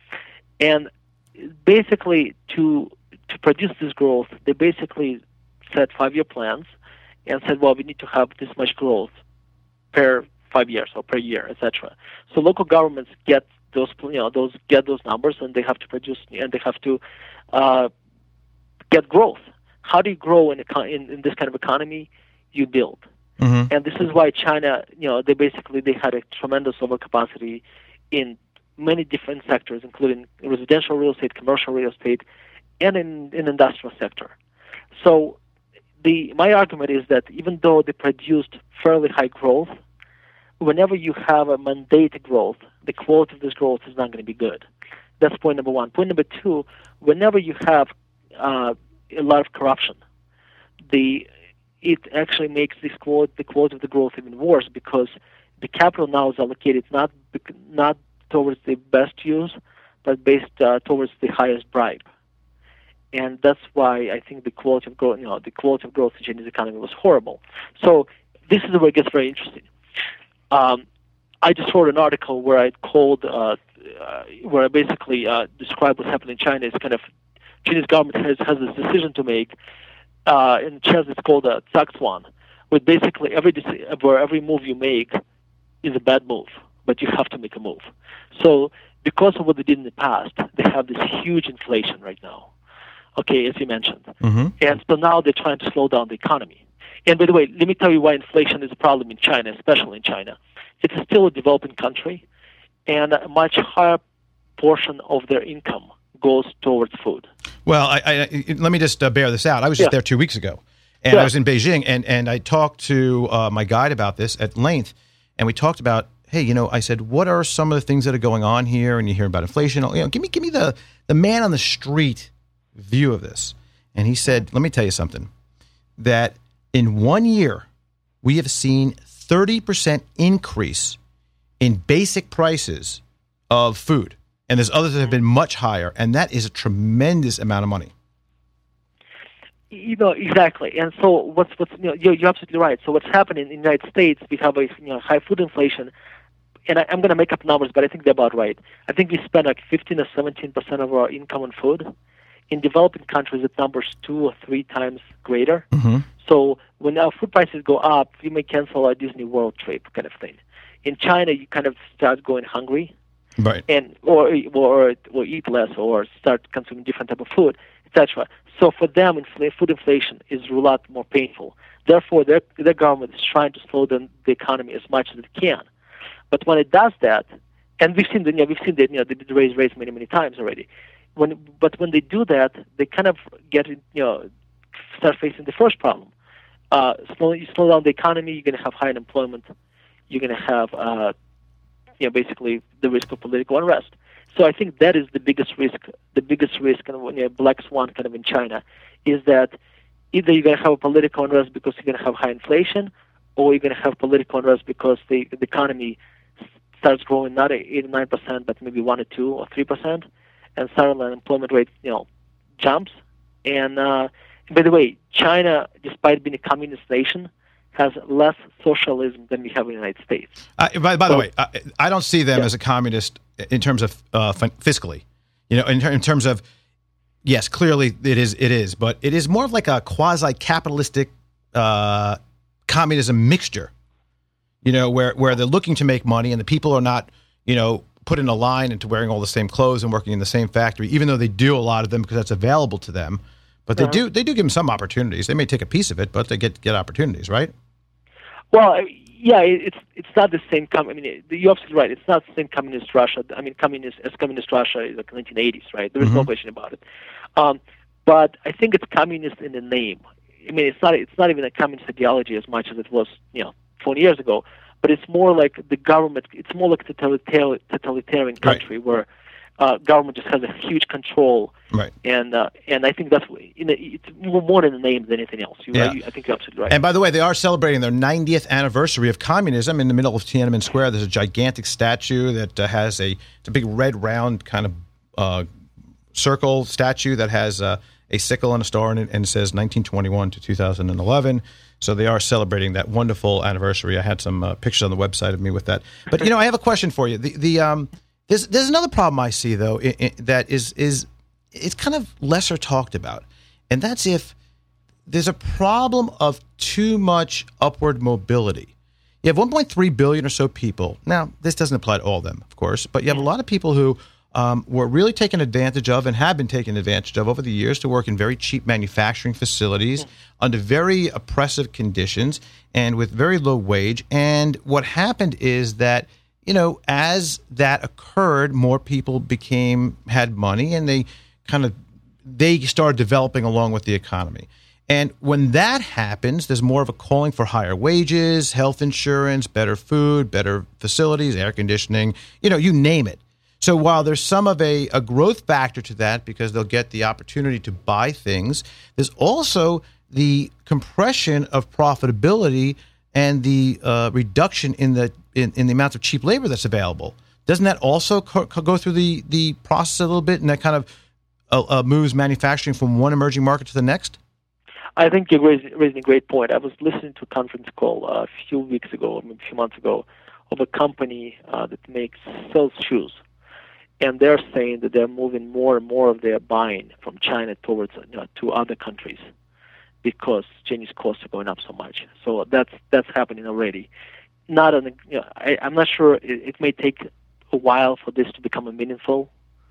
And basically, to to produce this growth, they basically set five-year plans and said, well, we need to have this much growth per five years or per year, et cetera. So local governments get those, you know, those get those numbers, and they have to produce, and they have to uh, get growth. How do you grow in, eco- in in this kind of economy? You build. Mm-hmm. And this is why China, you know, they basically they had a tremendous overcapacity in many different sectors, including residential real estate, commercial real estate, and in in industrial sector. So the my argument is that even though they produced fairly high growth, whenever you have a mandated growth, the quality of this growth is not going to be good. That's point number one. Point number two, whenever you have uh, a lot of corruption, the it actually makes this quality, the quality of the growth even worse, because the capital now is allocated not bec- not towards the best use, but based uh, towards the highest bribe. And that's why I think the quality of growth, you know, the quality of growth in Chinese economy was horrible. So this is where it gets very interesting. Um, I just wrote an article where I called, uh, uh, where I basically uh, described what's happening in China. It's kind of Chinese government has has this decision to make. Uh, in chess, it's called a Zaxuan, where basically every deci- where every move you make is a bad move, but you have to make a move. So because of what they did in the past, they have this huge inflation right now. Okay, as you mentioned. Mm-hmm. And so now they're trying to slow down the economy. And by the way, let me tell you why inflation is a problem in China, especially in China. It is still a developing country, and a much higher portion of their income goes towards food. Well, I, I, let me just uh, bear this out. I was just Yeah. there two weeks ago, and Yeah. I was in Beijing, and, and I talked to uh, my guide about this at length, and we talked about, hey, you know, I said, what are some of the things that are going on here? And you hear about inflation. You know, give me, give me the, the man on the street view of this. And he said, let me tell you something, that in one year, we have seen thirty percent increase in basic prices of food. And there's others that have been much higher, and that is a tremendous amount of money. You know, exactly. And so what's what's you know you're, you're absolutely right. So what's happening in the United States, we have a you know high food inflation, and I, I'm going to make up numbers, but I think they're about right. I think we spend like fifteen or seventeen percent of our income on food. In developing countries, that number's two or three times greater. Mm-hmm. So when our food prices go up, we may cancel our Disney World trip, kind of thing. In China, you kind of start going hungry, Right. and or or or eat less, or start consuming different type of food, et cetera. So for them, infl- food inflation is a lot more painful. Therefore, their their government is trying to slow down the economy as much as it can. But when it does that, and we've seen the, you know, we've seen that you know they did raise rates many many times already. When but when they do that, they kind of get you know start facing the first problem. Uh, slow you slow down the economy, you're going to have high unemployment. You're going to have uh, you know basically the risk of political unrest. So I think that is the biggest risk. The biggest risk, kind of when you're a black swan, kind of in China, is that either you're going to have a political unrest because you're going to have high inflation, or you're going to have political unrest because the, the economy starts growing not at eight or nine percent, but maybe one or two or three percent, and suddenly unemployment rate, you know, jumps. And uh, by the way, China, despite being a communist nation, has less socialism than we have in the United States. Uh, by by so, the way, I, I don't see them yeah. as a communist in terms of uh, fiscally. You know, in, ter- in terms of, yes, clearly it is. It is, but it is more of like a quasi-capitalistic uh, communism mixture. You know, where where they're looking to make money, and the people are not, you know, put in a line into wearing all the same clothes and working in the same factory, even though they do a lot of them because that's available to them. But they uh-huh. do they do give them some opportunities. They may take a piece of it, but they get get opportunities, right? Well, yeah, it's it's not the same. Com- I mean, you're absolutely right. It's not the same communist Russia. I mean, communist as communist Russia is like nineteen eighties, right? There is mm-hmm. no question about it. Um, but I think it's communist in the name. I mean, it's not it's not even a communist ideology as much as it was, you know, twenty years ago. But it's more like the government. It's more like a totalitarian, totalitarian country right. where uh, government just has a huge control. Right. And uh, and I think that's you know, it's more in the name than anything else. You, yeah. right? I think you're absolutely right. And by the way, they are celebrating their ninetieth anniversary of communism in the middle of Tiananmen Square. There's a gigantic statue that uh, has a it's a big red round kind of uh, circle statue that has uh, a sickle and a star in it, and it says nineteen twenty-one to two thousand eleven. So they are celebrating that wonderful anniversary. I had some uh, pictures on the website of me with that. But you know, I have a question for you. The the um, there's there's another problem I see though in, in, that is is it's kind of lesser talked about, and that's if there's a problem of too much upward mobility. You have one point three billion or so people. Now, this doesn't apply to all of them, of course, but you have a lot of people who um, were really taken advantage of and have been taken advantage of over the years to work in very cheap manufacturing facilities under very oppressive conditions and with very low wage. And what happened is that, you know, as that occurred, more people became had money, and they kind of they started developing along with the economy. And when that happens, there's more of a calling for higher wages, health insurance, better food, better facilities, air conditioning, you know, you name it. So while there's some of a, a growth factor to that because they'll get the opportunity to buy things, there's also the compression of profitability and the uh, reduction in the in, in the amount of cheap labor that's available. Doesn't that also co- go through the, the process a little bit, and that kind of uh, uh, moves manufacturing from one emerging market to the next? I think you're raising, raising a great point. I was listening to a conference call uh, a few weeks ago, maybe a few months ago, of a company uh, that makes sells shoes. And they're saying that they're moving more and more of their buying from China towards you know, to other countries because Chinese costs are going up so much. So that's that's happening already. Not on, you know, I, I'm not sure. It, it may take a while for this to become a meaningful,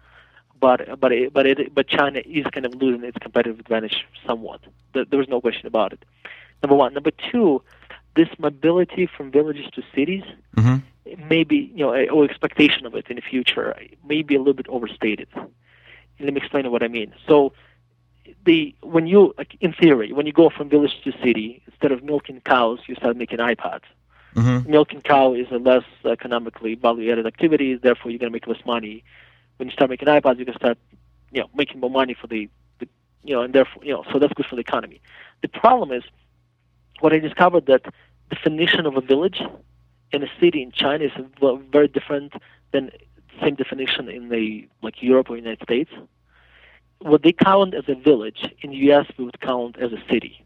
but but it, but it, but China is kind of losing its competitive advantage somewhat. There, there's no question about it. Number one. Number two, this mobility from villages to cities. Mm-hmm. Maybe, you know, or expectation of it in the future may be a little bit overstated. Let me explain what I mean. So, the when you, like in theory, when you go from village to city, instead of milking cows, you start making iPods. Mm-hmm. Milking cow is a less economically value-added activity, therefore you're going to make less money. When you start making iPods, you can start, you know, making more money for the, the, you know, and therefore, you know, so that's good for the economy. The problem is, what I discovered that definition of a village in a city in China is very different than the same definition in the like Europe or United States. What they count as a village in the U S we would count as a city.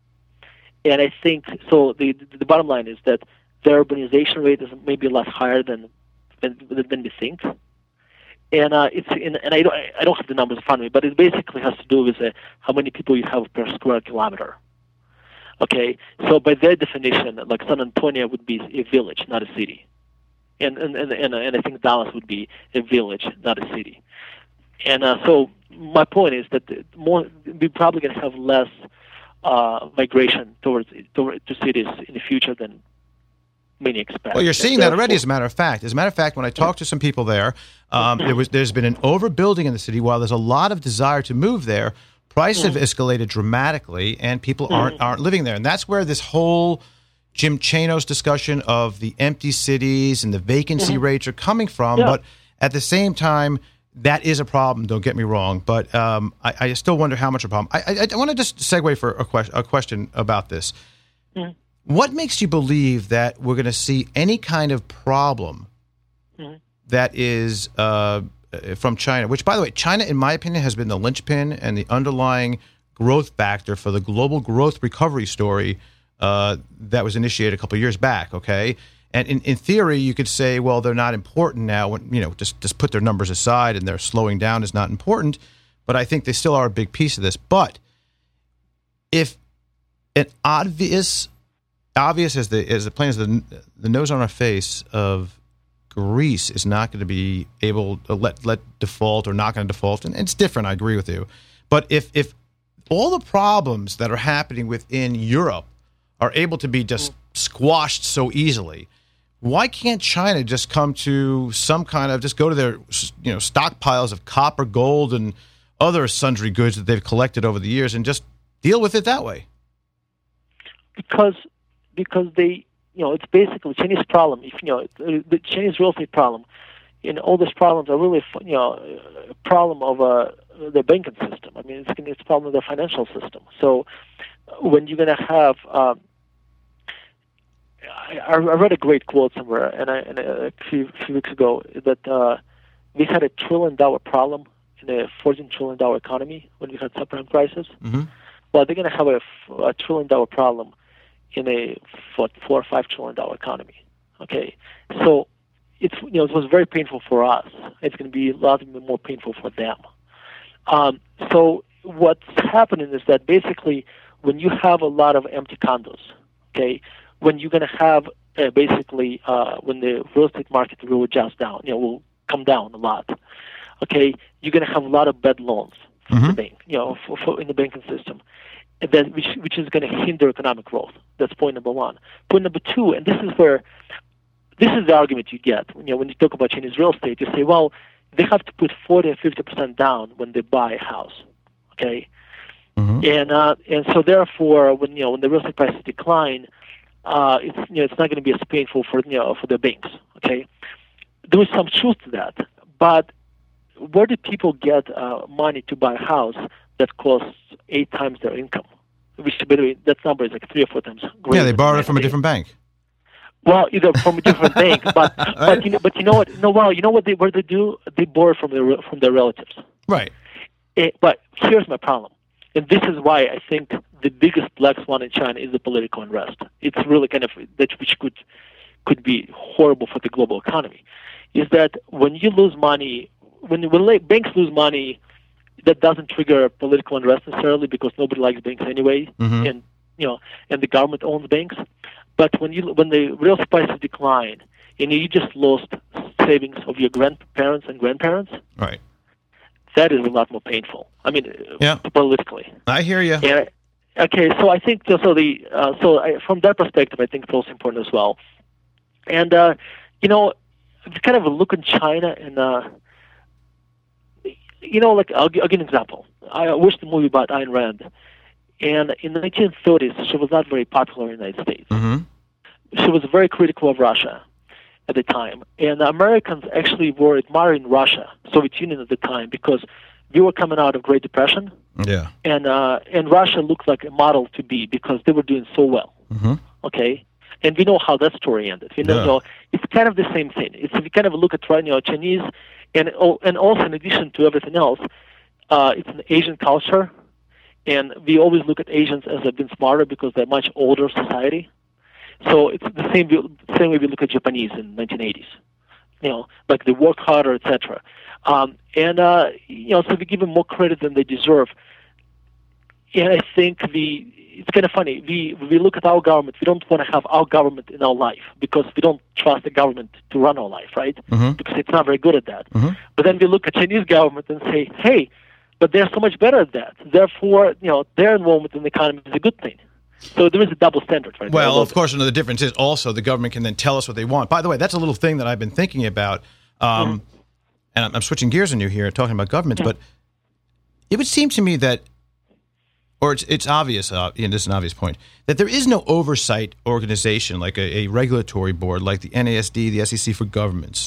And I think so. The the bottom line is that the urbanization rate is maybe a lot higher than than, than we think. And uh, it's in, and I don't I don't have the numbers in front of me, but it basically has to do with uh, how many people you have per square kilometer. Okay, so by their definition, like San Antonio would be a village, not a city, and and and and, and I think Dallas would be a village, not a city. And uh, so my point is that more we're probably going to have less uh, migration towards toward, to cities in the future than many expect. Well, you're seeing that already, as a matter of fact. As a matter of fact, when I talked to some people there, um, there was there's been an overbuilding in the city. While there's a lot of desire to move there, prices have escalated dramatically, and people aren't mm. aren't living there. And that's where this whole Jim Chanos discussion of the empty cities and the vacancy mm-hmm. rates are coming from. Yeah. But At the same time, that is a problem. Don't get me wrong, but um, I, I still wonder how much of a problem. I, I, I want to just segue for a, que- a question about this. Mm-hmm. What makes you believe that we're going to see any kind of problem mm-hmm. that is uh, from China? Which, by the way, China, in my opinion, has been the linchpin and the underlying growth factor for the global growth recovery story uh, that was initiated a couple of years back. Okay. And in, in theory, you could say, well, they're not important now. When, you know, just just put their numbers aside, and their slowing down is not important. But I think they still are a big piece of this. But if an obvious, obvious as the as the plain as the the nose on our face of Greece is not going to be able to let let default or not going to default, and it's different. I agree with you. But if if all the problems that are happening within Europe are able to be just squashed so easily, why can't China just come to some kind of, just go to their, you know, stockpiles of copper, gold, and other sundry goods that they've collected over the years and just deal with it that way? Because because they, you know, it's basically the Chinese problem. If, you know, the Chinese real estate problem, and all these problems are really, you know, a problem of uh, the banking system. I mean, it's, it's a problem of the financial system. So when you're going to have, um, I, I read a great quote somewhere, and, I, and a few, few weeks ago, that uh, we had a trillion dollar problem in a fourteen trillion dollar economy when we had subprime crisis. Mm-hmm. Well, they're going to have a, a trillion dollar problem in a four, four or five trillion dollar economy. Okay, so it's, you know, it was very painful for us. It's going to be a lot more painful for them. Um, so what's happening is that basically when you have a lot of empty condos, okay, when you're going to have uh, basically uh, when the real estate market will adjust down, you know, will come down a lot. Okay, you're going to have a lot of bad loans from mm-hmm. the bank, you know, for, for in the banking system, and then which which is going to hinder economic growth. That's point number one. Point number two, and this is where this is the argument you get. You know, when you talk about Chinese real estate, you say, well, they have to put forty or fifty percent down when they buy a house. Okay, mm-hmm. and uh, and so therefore, when you know when the real estate prices decline, uh, it's you know it's not going to be as painful for you know for the banks. Okay, there is some truth to that, but where do people get uh, money to buy a house that costs eight times their income? Which, by the way, that number is like three or four times greater. Yeah, they borrowed it from a different bank. Well, either from a different bank, but right. but you know, but you know what? No, well, you know what they what they do? They borrow from their from their relatives. Right. It, but here's my problem, and this is why I think the biggest black swan in China is the political unrest. It's really kind of that which could could be horrible for the global economy. Is that when you lose money, when when banks lose money, that doesn't trigger political unrest necessarily because nobody likes banks anyway, mm-hmm. and you know, and the government owns banks. But when you when the real estate prices decline and you just lost savings of your grandparents and grandparents, right? That is a lot more painful. I mean, yeah. politically. I hear you. And, okay, so I think so. so the uh, so I, from that perspective, I think it's also important as well. And uh, you know, kind of a look in China and. Uh, You know, like I'll, I'll give an example. I watched the movie about Ayn Rand, and in the nineteen thirties, she was not very popular in the United States. Mm-hmm. She was very critical of Russia at the time, and the Americans actually were admiring Russia, Soviet Union at the time, because we were coming out of Great Depression, yeah, and uh, and Russia looked like a model to be because they were doing so well. Mm-hmm. Okay, and we know how that story ended. You know, yeah. So it's kind of the same thing. It's if you kind of look at you know Chinese. And and also, in addition to everything else, uh, it's an Asian culture, and we always look at Asians as a bit smarter because they're much older society. So it's the same same way we look at Japanese in the nineteen eighties. You know, like they work harder, et cetera. Um, and uh, you know, so we give them more credit than they deserve. And I think the it's kind of funny. We we look at our government. We don't want to have our government in our life because we don't trust the government to run our life, right? Mm-hmm. Because it's not very good at that. Mm-hmm. But then we look at Chinese government and say, hey, but they're so much better at that. Therefore, you know, their involvement in the economy is a good thing. So there is a double standard, right? Well, of course, another difference is also the government can then tell us what they want. By the way, that's a little thing that I've been thinking about. Um, mm-hmm. And I'm, I'm switching gears on you here, talking about governments, mm-hmm. but it would seem to me that Or it's it's obvious, uh, and this is an obvious point, that there is no oversight organization like a, a regulatory board like the N A S D, the S E C for governments,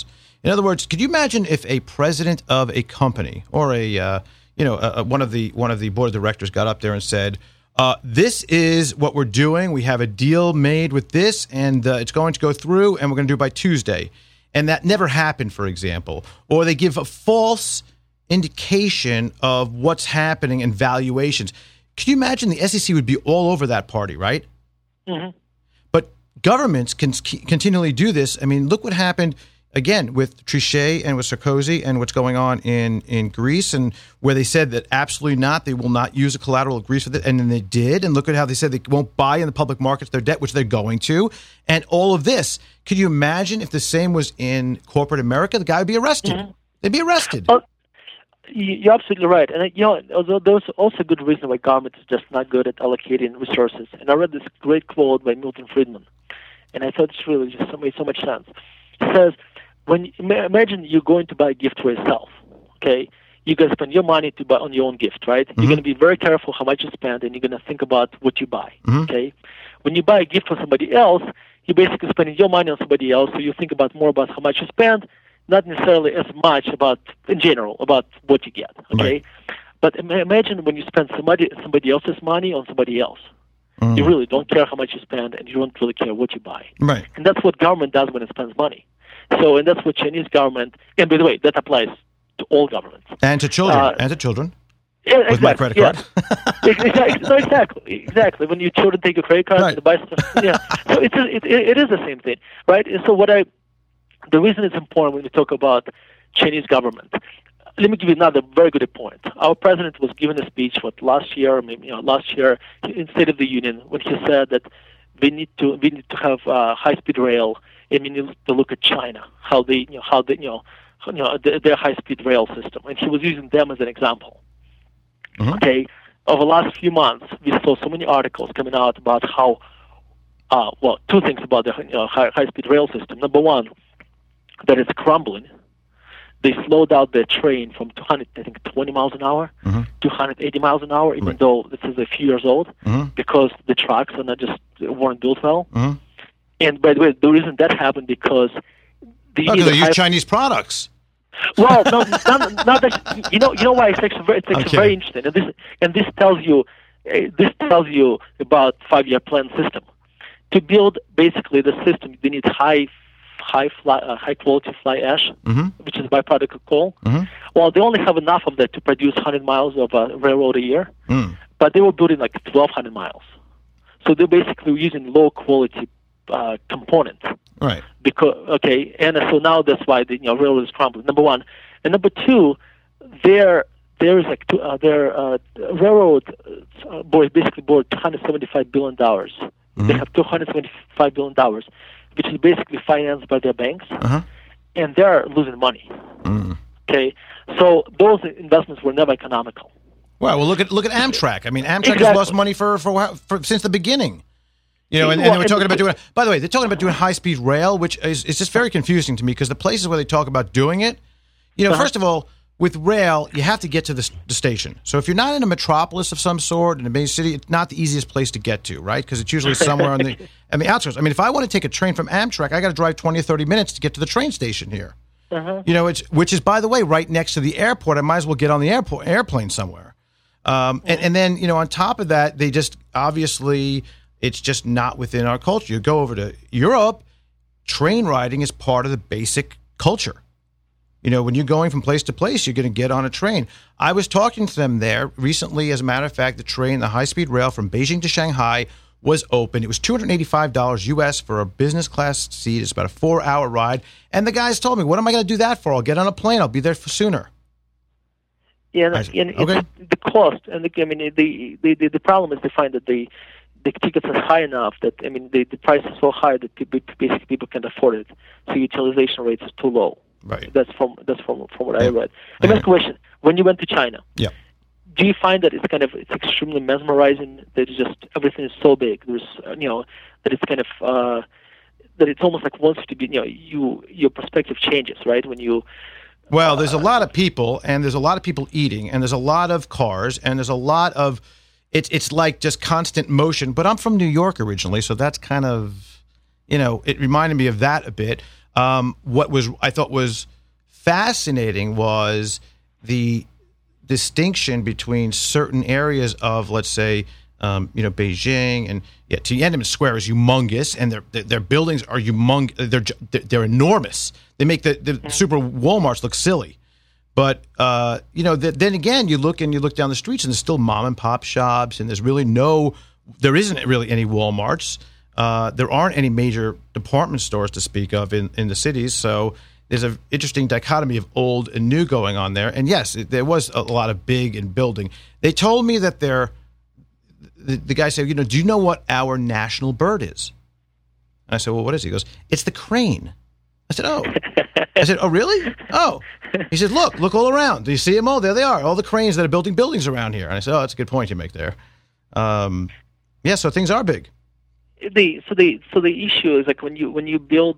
In other words, could you imagine if a president of a company or a uh, you know a, a, one of the one of the board of directors got up there and said, uh, "This is what we're doing. We have a deal made with this, and uh, it's going to go through, and we're going to do it by Tuesday," and that never happened, for example, or they give a false indication of what's happening and valuations. Can you imagine the S E C would be all over that party, right? Mm-hmm. But governments can continually do this. I mean, look what happened, again, with Trichet and with Sarkozy and what's going on in, in Greece, and where they said that absolutely not, they will not use a collateral of Greece with it, and then they did. And look at how they said they won't buy in the public markets their debt, which they're going to. And all of this. Could you imagine if the same was in corporate America? The guy would be arrested. Mm-hmm. They'd be arrested. Oh. You're absolutely right, and you know, although there's also a good reason why government is just not good at allocating resources. And I read this great quote by Milton Friedman, and I thought it's really just so, made so much sense. He says, "When imagine you're going to buy a gift for yourself, okay? You're going to spend your money to buy on your own gift, right? Mm-hmm. You're going to be very careful how much you spend, and you're going to think about what you buy, mm-hmm. okay? When you buy a gift for somebody else, you're basically spending your money on somebody else, so you think about more about how much you spend." Not necessarily as much about, in general, about what you get, okay? Right. But imagine when you spend somebody somebody else's money on somebody else. Mm. You really don't care how much you spend, and you don't really care what you buy. Right. And that's what government does when it spends money. So, and that's what Chinese government, and by the way, that applies to all governments. And to children, uh, and to children. Yeah, with exactly, my credit yeah. card. exactly, no, exactly, exactly. When your children take your credit card right. to buy stuff, yeah. So it's a, it, it is the same thing, right? And so what I... The reason it's important when we talk about Chinese government, let me give you another very good point. Our president was given a speech what last year, maybe you know, last year in State of the Union, when he said that we need to we need to have uh, high-speed rail, and we need to look at China, how they you know how they you know, you know their, their high-speed rail system, and he was using them as an example. Mm-hmm. Okay, over the last few months, we saw so many articles coming out about how, uh, well, two things about the you know, high, high-speed rail system. Number one, that it's crumbling. They slowed out their train from two hundred, I think, twenty miles an hour mm-hmm. to two hundred eighty miles an hour, even right. though this is a few years old, mm-hmm. because the tracks are not just weren't built well. Mm-hmm. And by the way, the reason that happened because the oh, they use Chinese products. Well, no, not, not that, you know, you know why it's actually very, it's actually okay. very interesting, and this and this tells you uh, this tells you about five-year plan system. To build basically the system, they need high. high fly, uh, high quality fly ash, mm-hmm. which is a byproduct of coal. Mm-hmm. Well, they only have enough of that to produce one hundred miles of uh, railroad a year, mm. but they were building like twelve hundred miles. So they're basically using low quality uh, components. Right. Because okay, and so now that's why the you know, railroad is crumbling. Number one, and number two, their there is like two, uh, their uh, railroad uh, board basically bought two hundred seventy-five billion dollars. Mm-hmm. They have two hundred seventy-five billion dollars. Which is basically financed by their banks, uh-huh. and they're losing money. Mm. Okay, so those investments were never economical. Well, well, look at look at Amtrak. I mean, Amtrak exactly. has lost money for, for for since the beginning. You know, and, and well, we're talking and, about doing. By the way, they're talking about doing high speed rail, which is is just very confusing to me because the places where they talk about doing it, you know, uh-huh. first of all, with rail, you have to get to the, the station. So if you're not in a metropolis of some sort, in a main city, it's not the easiest place to get to, right? Because it's usually somewhere on the I mean, outskirts. I mean, if I want to take a train from Amtrak, I got to drive twenty or thirty minutes to get to the train station here. Uh-huh. You know, it's which is, by the way, right next to the airport. I might as well get on the airport airplane somewhere. Um, and, and then, you know, on top of that, they just obviously it's just not within our culture. You go over to Europe, train riding is part of the basic culture. You know, when you're going from place to place, you're going to get on a train. I was talking to them there recently. As a matter of fact, the train, the high-speed rail from Beijing to Shanghai was open. It was two hundred eighty-five dollars U S for a business class seat. It's about a four-hour ride. And the guys told me, what am I going to do that for? I'll get on a plane. I'll be there for sooner. Yeah, and, said, and okay. it's the cost. And the, I mean, the, the, the, the problem is they find that the, the tickets are high enough that, I mean, the, the price is so high that people, basically people can't afford it. So utilization rates is too low. Right. That's from that's from from what yeah. I read. The next question: when you went to China, yeah, do you find that it's kind of it's extremely mesmerizing? That it's just everything is so big. There's uh, you know that it's kind of uh, that it's almost like once to be you know you your perspective changes, right? When you well, there's a lot of people, and there's a lot of people eating, and there's a lot of cars, and there's a lot of it's it's like just constant motion. But I'm from New York originally, so that's kind of you know it reminded me of that a bit. Um, what was I thought was fascinating was the distinction between certain areas of, let's say, um, you know, Beijing and yeah, Tiananmen Square is humongous, and their their, their buildings are humongous. They're they're enormous. They make the, the super Walmarts look silly. But uh, you know, th- then again, you look and you look down the streets, and there's still mom and pop shops, and there's really no, there isn't really any Walmarts. Uh, there aren't any major department stores to speak of in, in the cities. So there's an interesting dichotomy of old and new going on there. And yes, it, there was a lot of big and building. They told me that they're, the, the guy said, you know, do you know what our national bird is? And I said, well, what is it? He goes, it's the crane. I said, oh. I said, oh, really? Oh. He said, look, look all around. Do you see them? Oh, there they are. All the cranes that are building buildings around here. And I said, oh, that's a good point you make there. Um, yeah, so things are big. The so the so the issue is like when you when you build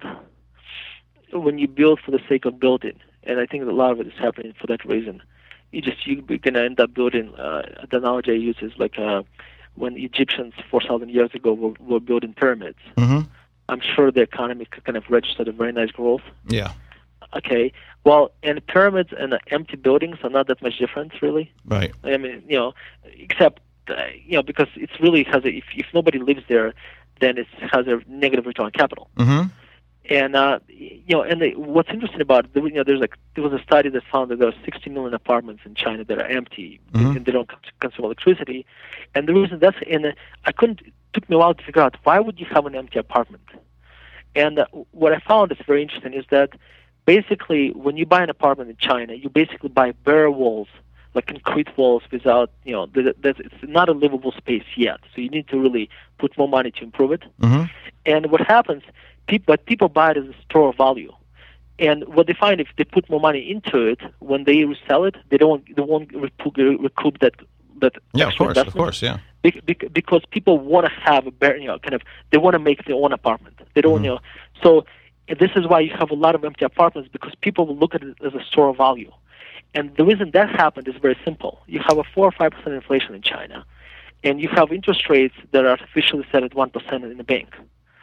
when you build for the sake of building, and I think a lot of it is happening for that reason. You just you're gonna end up building. Uh, the analogy I use is like uh, when Egyptians four thousand years ago were, were building pyramids. Mm-hmm. I'm sure the economy kind of registered a very nice growth. Yeah. Okay. Well, and pyramids and empty buildings are not that much different, really. Right. I mean, you know, except uh, you know because it's really has a, if if nobody lives there, then it has a negative return on capital. Mm-hmm. And uh, you know, and the, what's interesting about it, you know, there's like there was a study that found that there are sixty million apartments in China that are empty mm-hmm. and they don't consume electricity. And the reason that's and I couldn't it took me a while to figure out why would you have an empty apartment. And uh, what I found is very interesting is that basically when you buy an apartment in China, you basically buy bare walls, like concrete walls without, you know, that, that it's not a livable space yet. So you need to really put more money to improve it. Mm-hmm. And what happens, people, but people buy it as a store of value. And what they find, if they put more money into it, when they resell it, they don't, they won't recoup, recoup that that yeah, of course, investment. of course, yeah. Be, be, because people want to have a bare, you know, kind of, they want to make their own apartment. They don't, mm-hmm. you know, so this is why you have a lot of empty apartments because people will look at it as a store of value. And the reason that happened is very simple. You have a four or five percent inflation in China, and you have interest rates that are artificially set at one percent in the bank.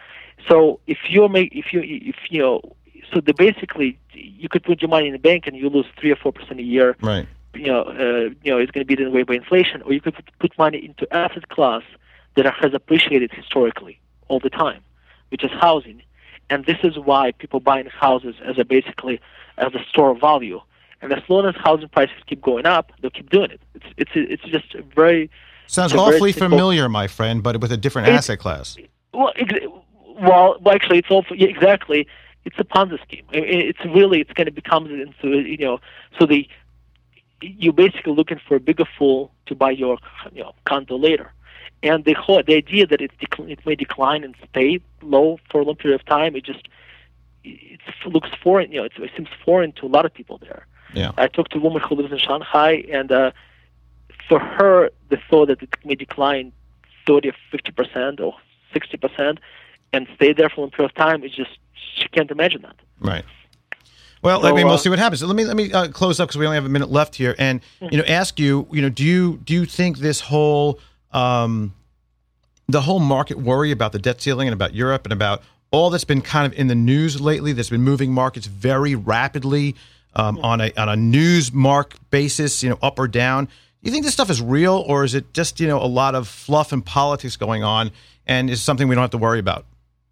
So if you make, if you, if you know, so the basically you could put your money in the bank and you lose three or four percent a year. Right. You know, uh, you know, it's going to be eaten away by inflation, or you could put money into asset class that has appreciated historically all the time, which is housing. And this is why people buy in houses as a basically as a store of value. And as long as housing prices keep going up, they'll keep doing it. It's it's it's just a very sounds a awfully very simple, familiar, my friend, but with a different it, asset class. Well, ex- well, well, actually, it's also yeah, exactly. It's a Ponzi scheme. I mean, it's really it's going to become into you know so the you're basically looking for a bigger fool to buy your you know condo later. And the whole the idea that it dec- it may decline and stay low for a long period of time, it just it looks foreign. You know, it, it seems foreign to a lot of people there. Yeah. I talked to a woman who lives in Shanghai, and uh, for her, the thought that it may decline thirty or fifty percent or sixty percent and stay there for a long period of time is just she can't imagine that. Right. Well, so, I mean, we'll uh, see what happens. So let me let me uh, close up because we only have a minute left here, and you know, ask you, you know, do you do you think this whole um, the whole market worry about the debt ceiling and about Europe and about all that's been kind of in the news lately, that's been moving markets very rapidly um, on a on a news mark basis, you know, up or down. Do you think this stuff is real, or is it just, you know, a lot of fluff and politics going on, and is something we don't have to worry about?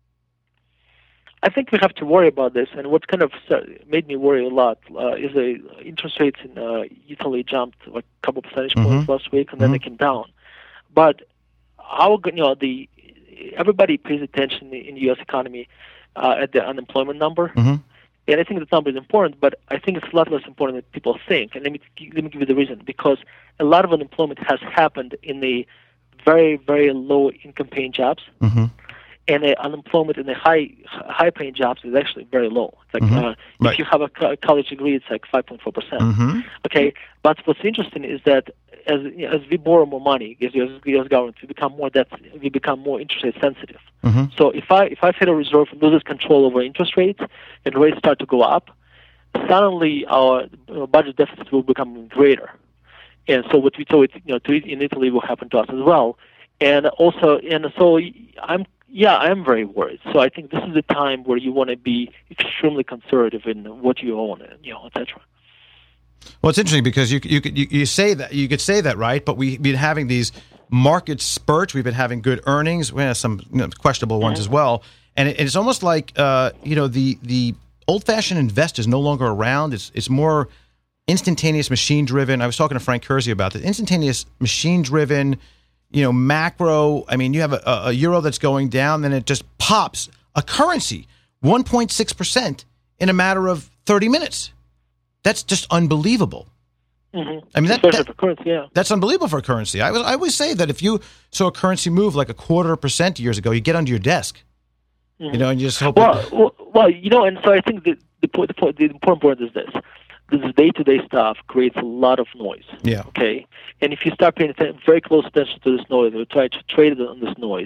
I think we have to worry about this, and what kind of made me worry a lot uh, is the interest rates in uh, Italy jumped like a couple percentage points mm-hmm. last week, and mm-hmm. then they came down. But our, you know, the everybody pays attention in the U S economy uh, at the unemployment number, mm-hmm. and I think that number is important. But I think it's a lot less important than people think. And let me let me give you the reason: because a lot of unemployment has happened in the very very low income paying jobs. Mm-hmm. And the unemployment in the high high paying jobs is actually very low. It's like mm-hmm. uh, right. if you have a co- college degree, it's like five point four percent. Mm-hmm. Okay, but what's interesting is that as you know, as we borrow more money, as the U S government, we become more debt, we become more interest rate sensitive. Mm-hmm. So if I if I Federal Reserve loses control over interest rates and rates start to go up, suddenly our uh, budget deficit will become greater. And so what we saw, it, you know, to, in Italy will happen to us as well. And also, and so I'm Yeah, I'm very worried. So I think this is a time where you want to be extremely conservative in what you own, you know, et cetera. Well, it's interesting because you you could you, you say that you could say that, right? But we've been having these market spurts. We've been having good earnings. We have some you know, questionable ones mm-hmm. as well, and it, it's almost like uh, you know the the old-fashioned investor is no longer around. It's it's more instantaneous, machine-driven. I was talking to Frank Kersey about this. Instantaneous, machine-driven. You know, macro. I mean, you have a, a euro that's going down, then it just pops a currency one point six percent in a matter of thirty minutes. That's just unbelievable. Mm-hmm. I mean, that, Especially that, for currency, yeah. That's unbelievable for currency. I, was, I always say that if you saw a currency move like a quarter percent years ago, you get under your desk, mm-hmm. you know, and you just hope. Well, it, well, well, you know, and so I think the the, point, the, point, the important point is this: this day-to-day stuff creates a lot of noise. Yeah. Okay, and if you start paying attention, very close attention to this noise, or try to trade on this noise,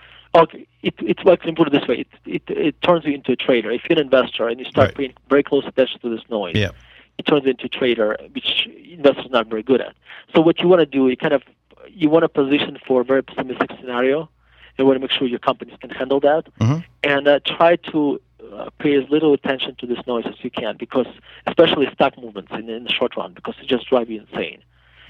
okay, it, it's like, let me put it this way: it, it it turns you into a trader. If you're an investor and you start right. paying very close attention to this noise. Yeah. It turns into a trader, which investors are not very good at. So what you want to do, you kind of you want to position for a very pessimistic scenario. You want to make sure your companies can handle that, mm-hmm. and uh, try to uh, pay as little attention to this noise as you can, because especially stock movements in, in the short run, because it just drive you insane.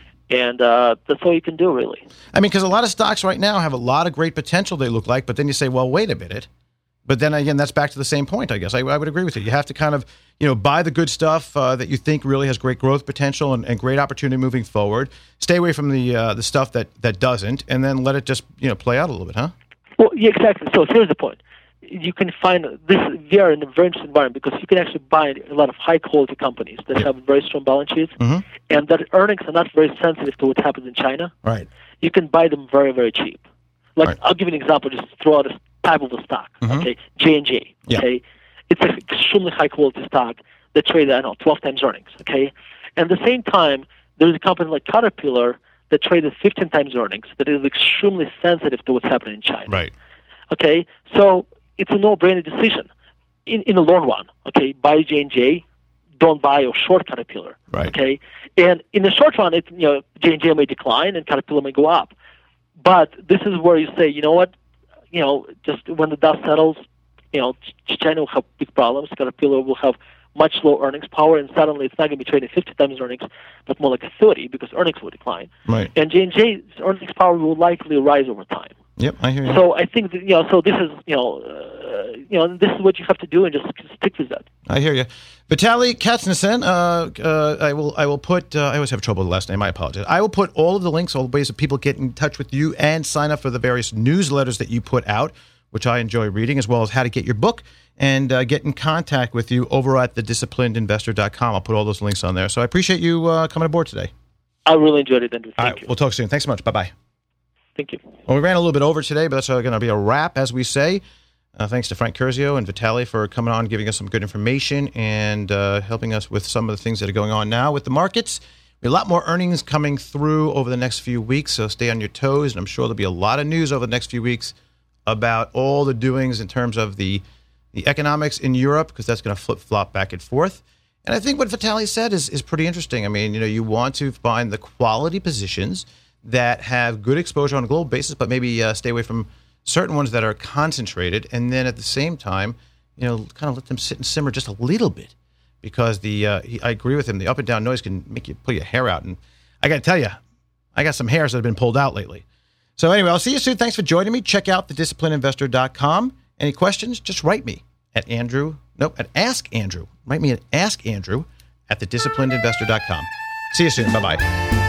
And uh, that's all you can do, really. I mean, because a lot of stocks right now have a lot of great potential, they look like, but then you say, well, wait a minute. But then again, that's back to the same point, I guess. I, I would agree with you. You have to kind of, you know, buy the good stuff uh, that you think really has great growth potential and, and great opportunity moving forward. Stay away from the uh, the stuff that, that doesn't, and then let it just, you know, play out a little bit, huh? Well, yeah, exactly. So here's the point. You can find this. We are in a very interesting environment because you can actually buy a lot of high quality companies that have very strong balance sheets, mm-hmm. and that earnings are not very sensitive to what happens in China. Right. You can buy them very, very cheap. Like right. I'll give you an example. Just throw out a type of the stock. Mm-hmm. Okay, J and J. Okay, yeah. It's an extremely high quality stock that trades, I don't know, twelve times earnings. Okay, and at the same time, there's a company like Caterpillar that traded fifteen times earnings that is extremely sensitive to what's happening in China. Right. Okay, so it's a no-brainer decision in in the long run. Okay, buy J and J, don't buy or short Caterpillar. Right. Okay, and in the short run, it you know J and J may decline and Caterpillar may go up, but this is where you say, you know what, you know, just when the dust settles, you know, China will have big problems. Caterpillar will have much lower earnings power, and suddenly it's not going to be trading fifty times earnings, but more like a thirty because earnings will decline. Right. And J and J's earnings power will likely rise over time. Yep, I hear you. So I think that, you know, so this is, you know, uh, you know, this is what you have to do, and just stick with that. I hear you, Vitaly Katsnisen. Uh, uh, I will, I will put. Uh, I always have trouble with the last name. I apologize. I will put all of the links, all the ways that people get in touch with you and sign up for the various newsletters that you put out, which I enjoy reading, as well as how to get your book and uh, get in contact with you over at the disciplined investor dot com. I'll put all those links on there. So I appreciate you uh, coming aboard today. I really enjoyed it, Andrew. Thank all right, you. We'll talk soon. Thanks so much. Bye bye. Thank you. Well, we ran a little bit over today, but that's uh, going to be a wrap, as we say. Uh, thanks to Frank Kersey and Vitaly for coming on, giving us some good information, and uh, helping us with some of the things that are going on now with the markets. We have a lot more earnings coming through over the next few weeks, so stay on your toes, and I'm sure there'll be a lot of news over the next few weeks about all the doings in terms of the, the economics in Europe, because that's going to flip-flop back and forth. And I think what Vitaly said is, is pretty interesting. I mean, you know, you want to find the quality positions that have good exposure on a global basis, but maybe uh, stay away from certain ones that are concentrated, and then at the same time, you know, kind of let them sit and simmer just a little bit, because the uh, he, I agree with him. The up and down noise can make you pull your hair out, and I got to tell you, I got some hairs that have been pulled out lately. So anyway, I'll see you soon. Thanks for joining me. Check out the disciplined investor dot com. Any questions? Just write me at Andrew. Nope, at Ask Andrew. Write me at Ask Andrew at the disciplined investor dot com. See you soon. Bye bye.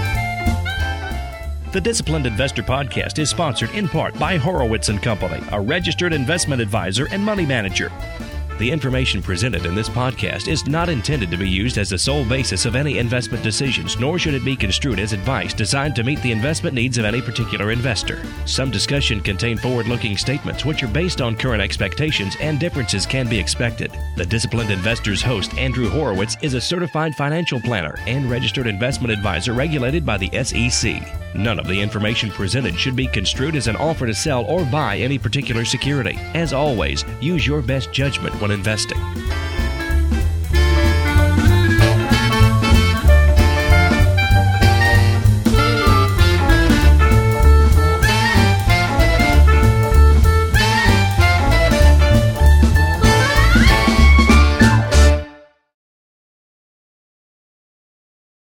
The Disciplined Investor Podcast is sponsored in part by Horowitz and Company, a registered investment advisor and money manager. The information presented in this podcast is not intended to be used as the sole basis of any investment decisions, nor should it be construed as advice designed to meet the investment needs of any particular investor. Some discussion contain forward-looking statements which are based on current expectations, and differences can be expected. The Disciplined Investor's host, Andrew Horowitz, is a certified financial planner and registered investment advisor regulated by the S E C. None of the information presented should be construed as an offer to sell or buy any particular security. As always, use your best judgment when investing.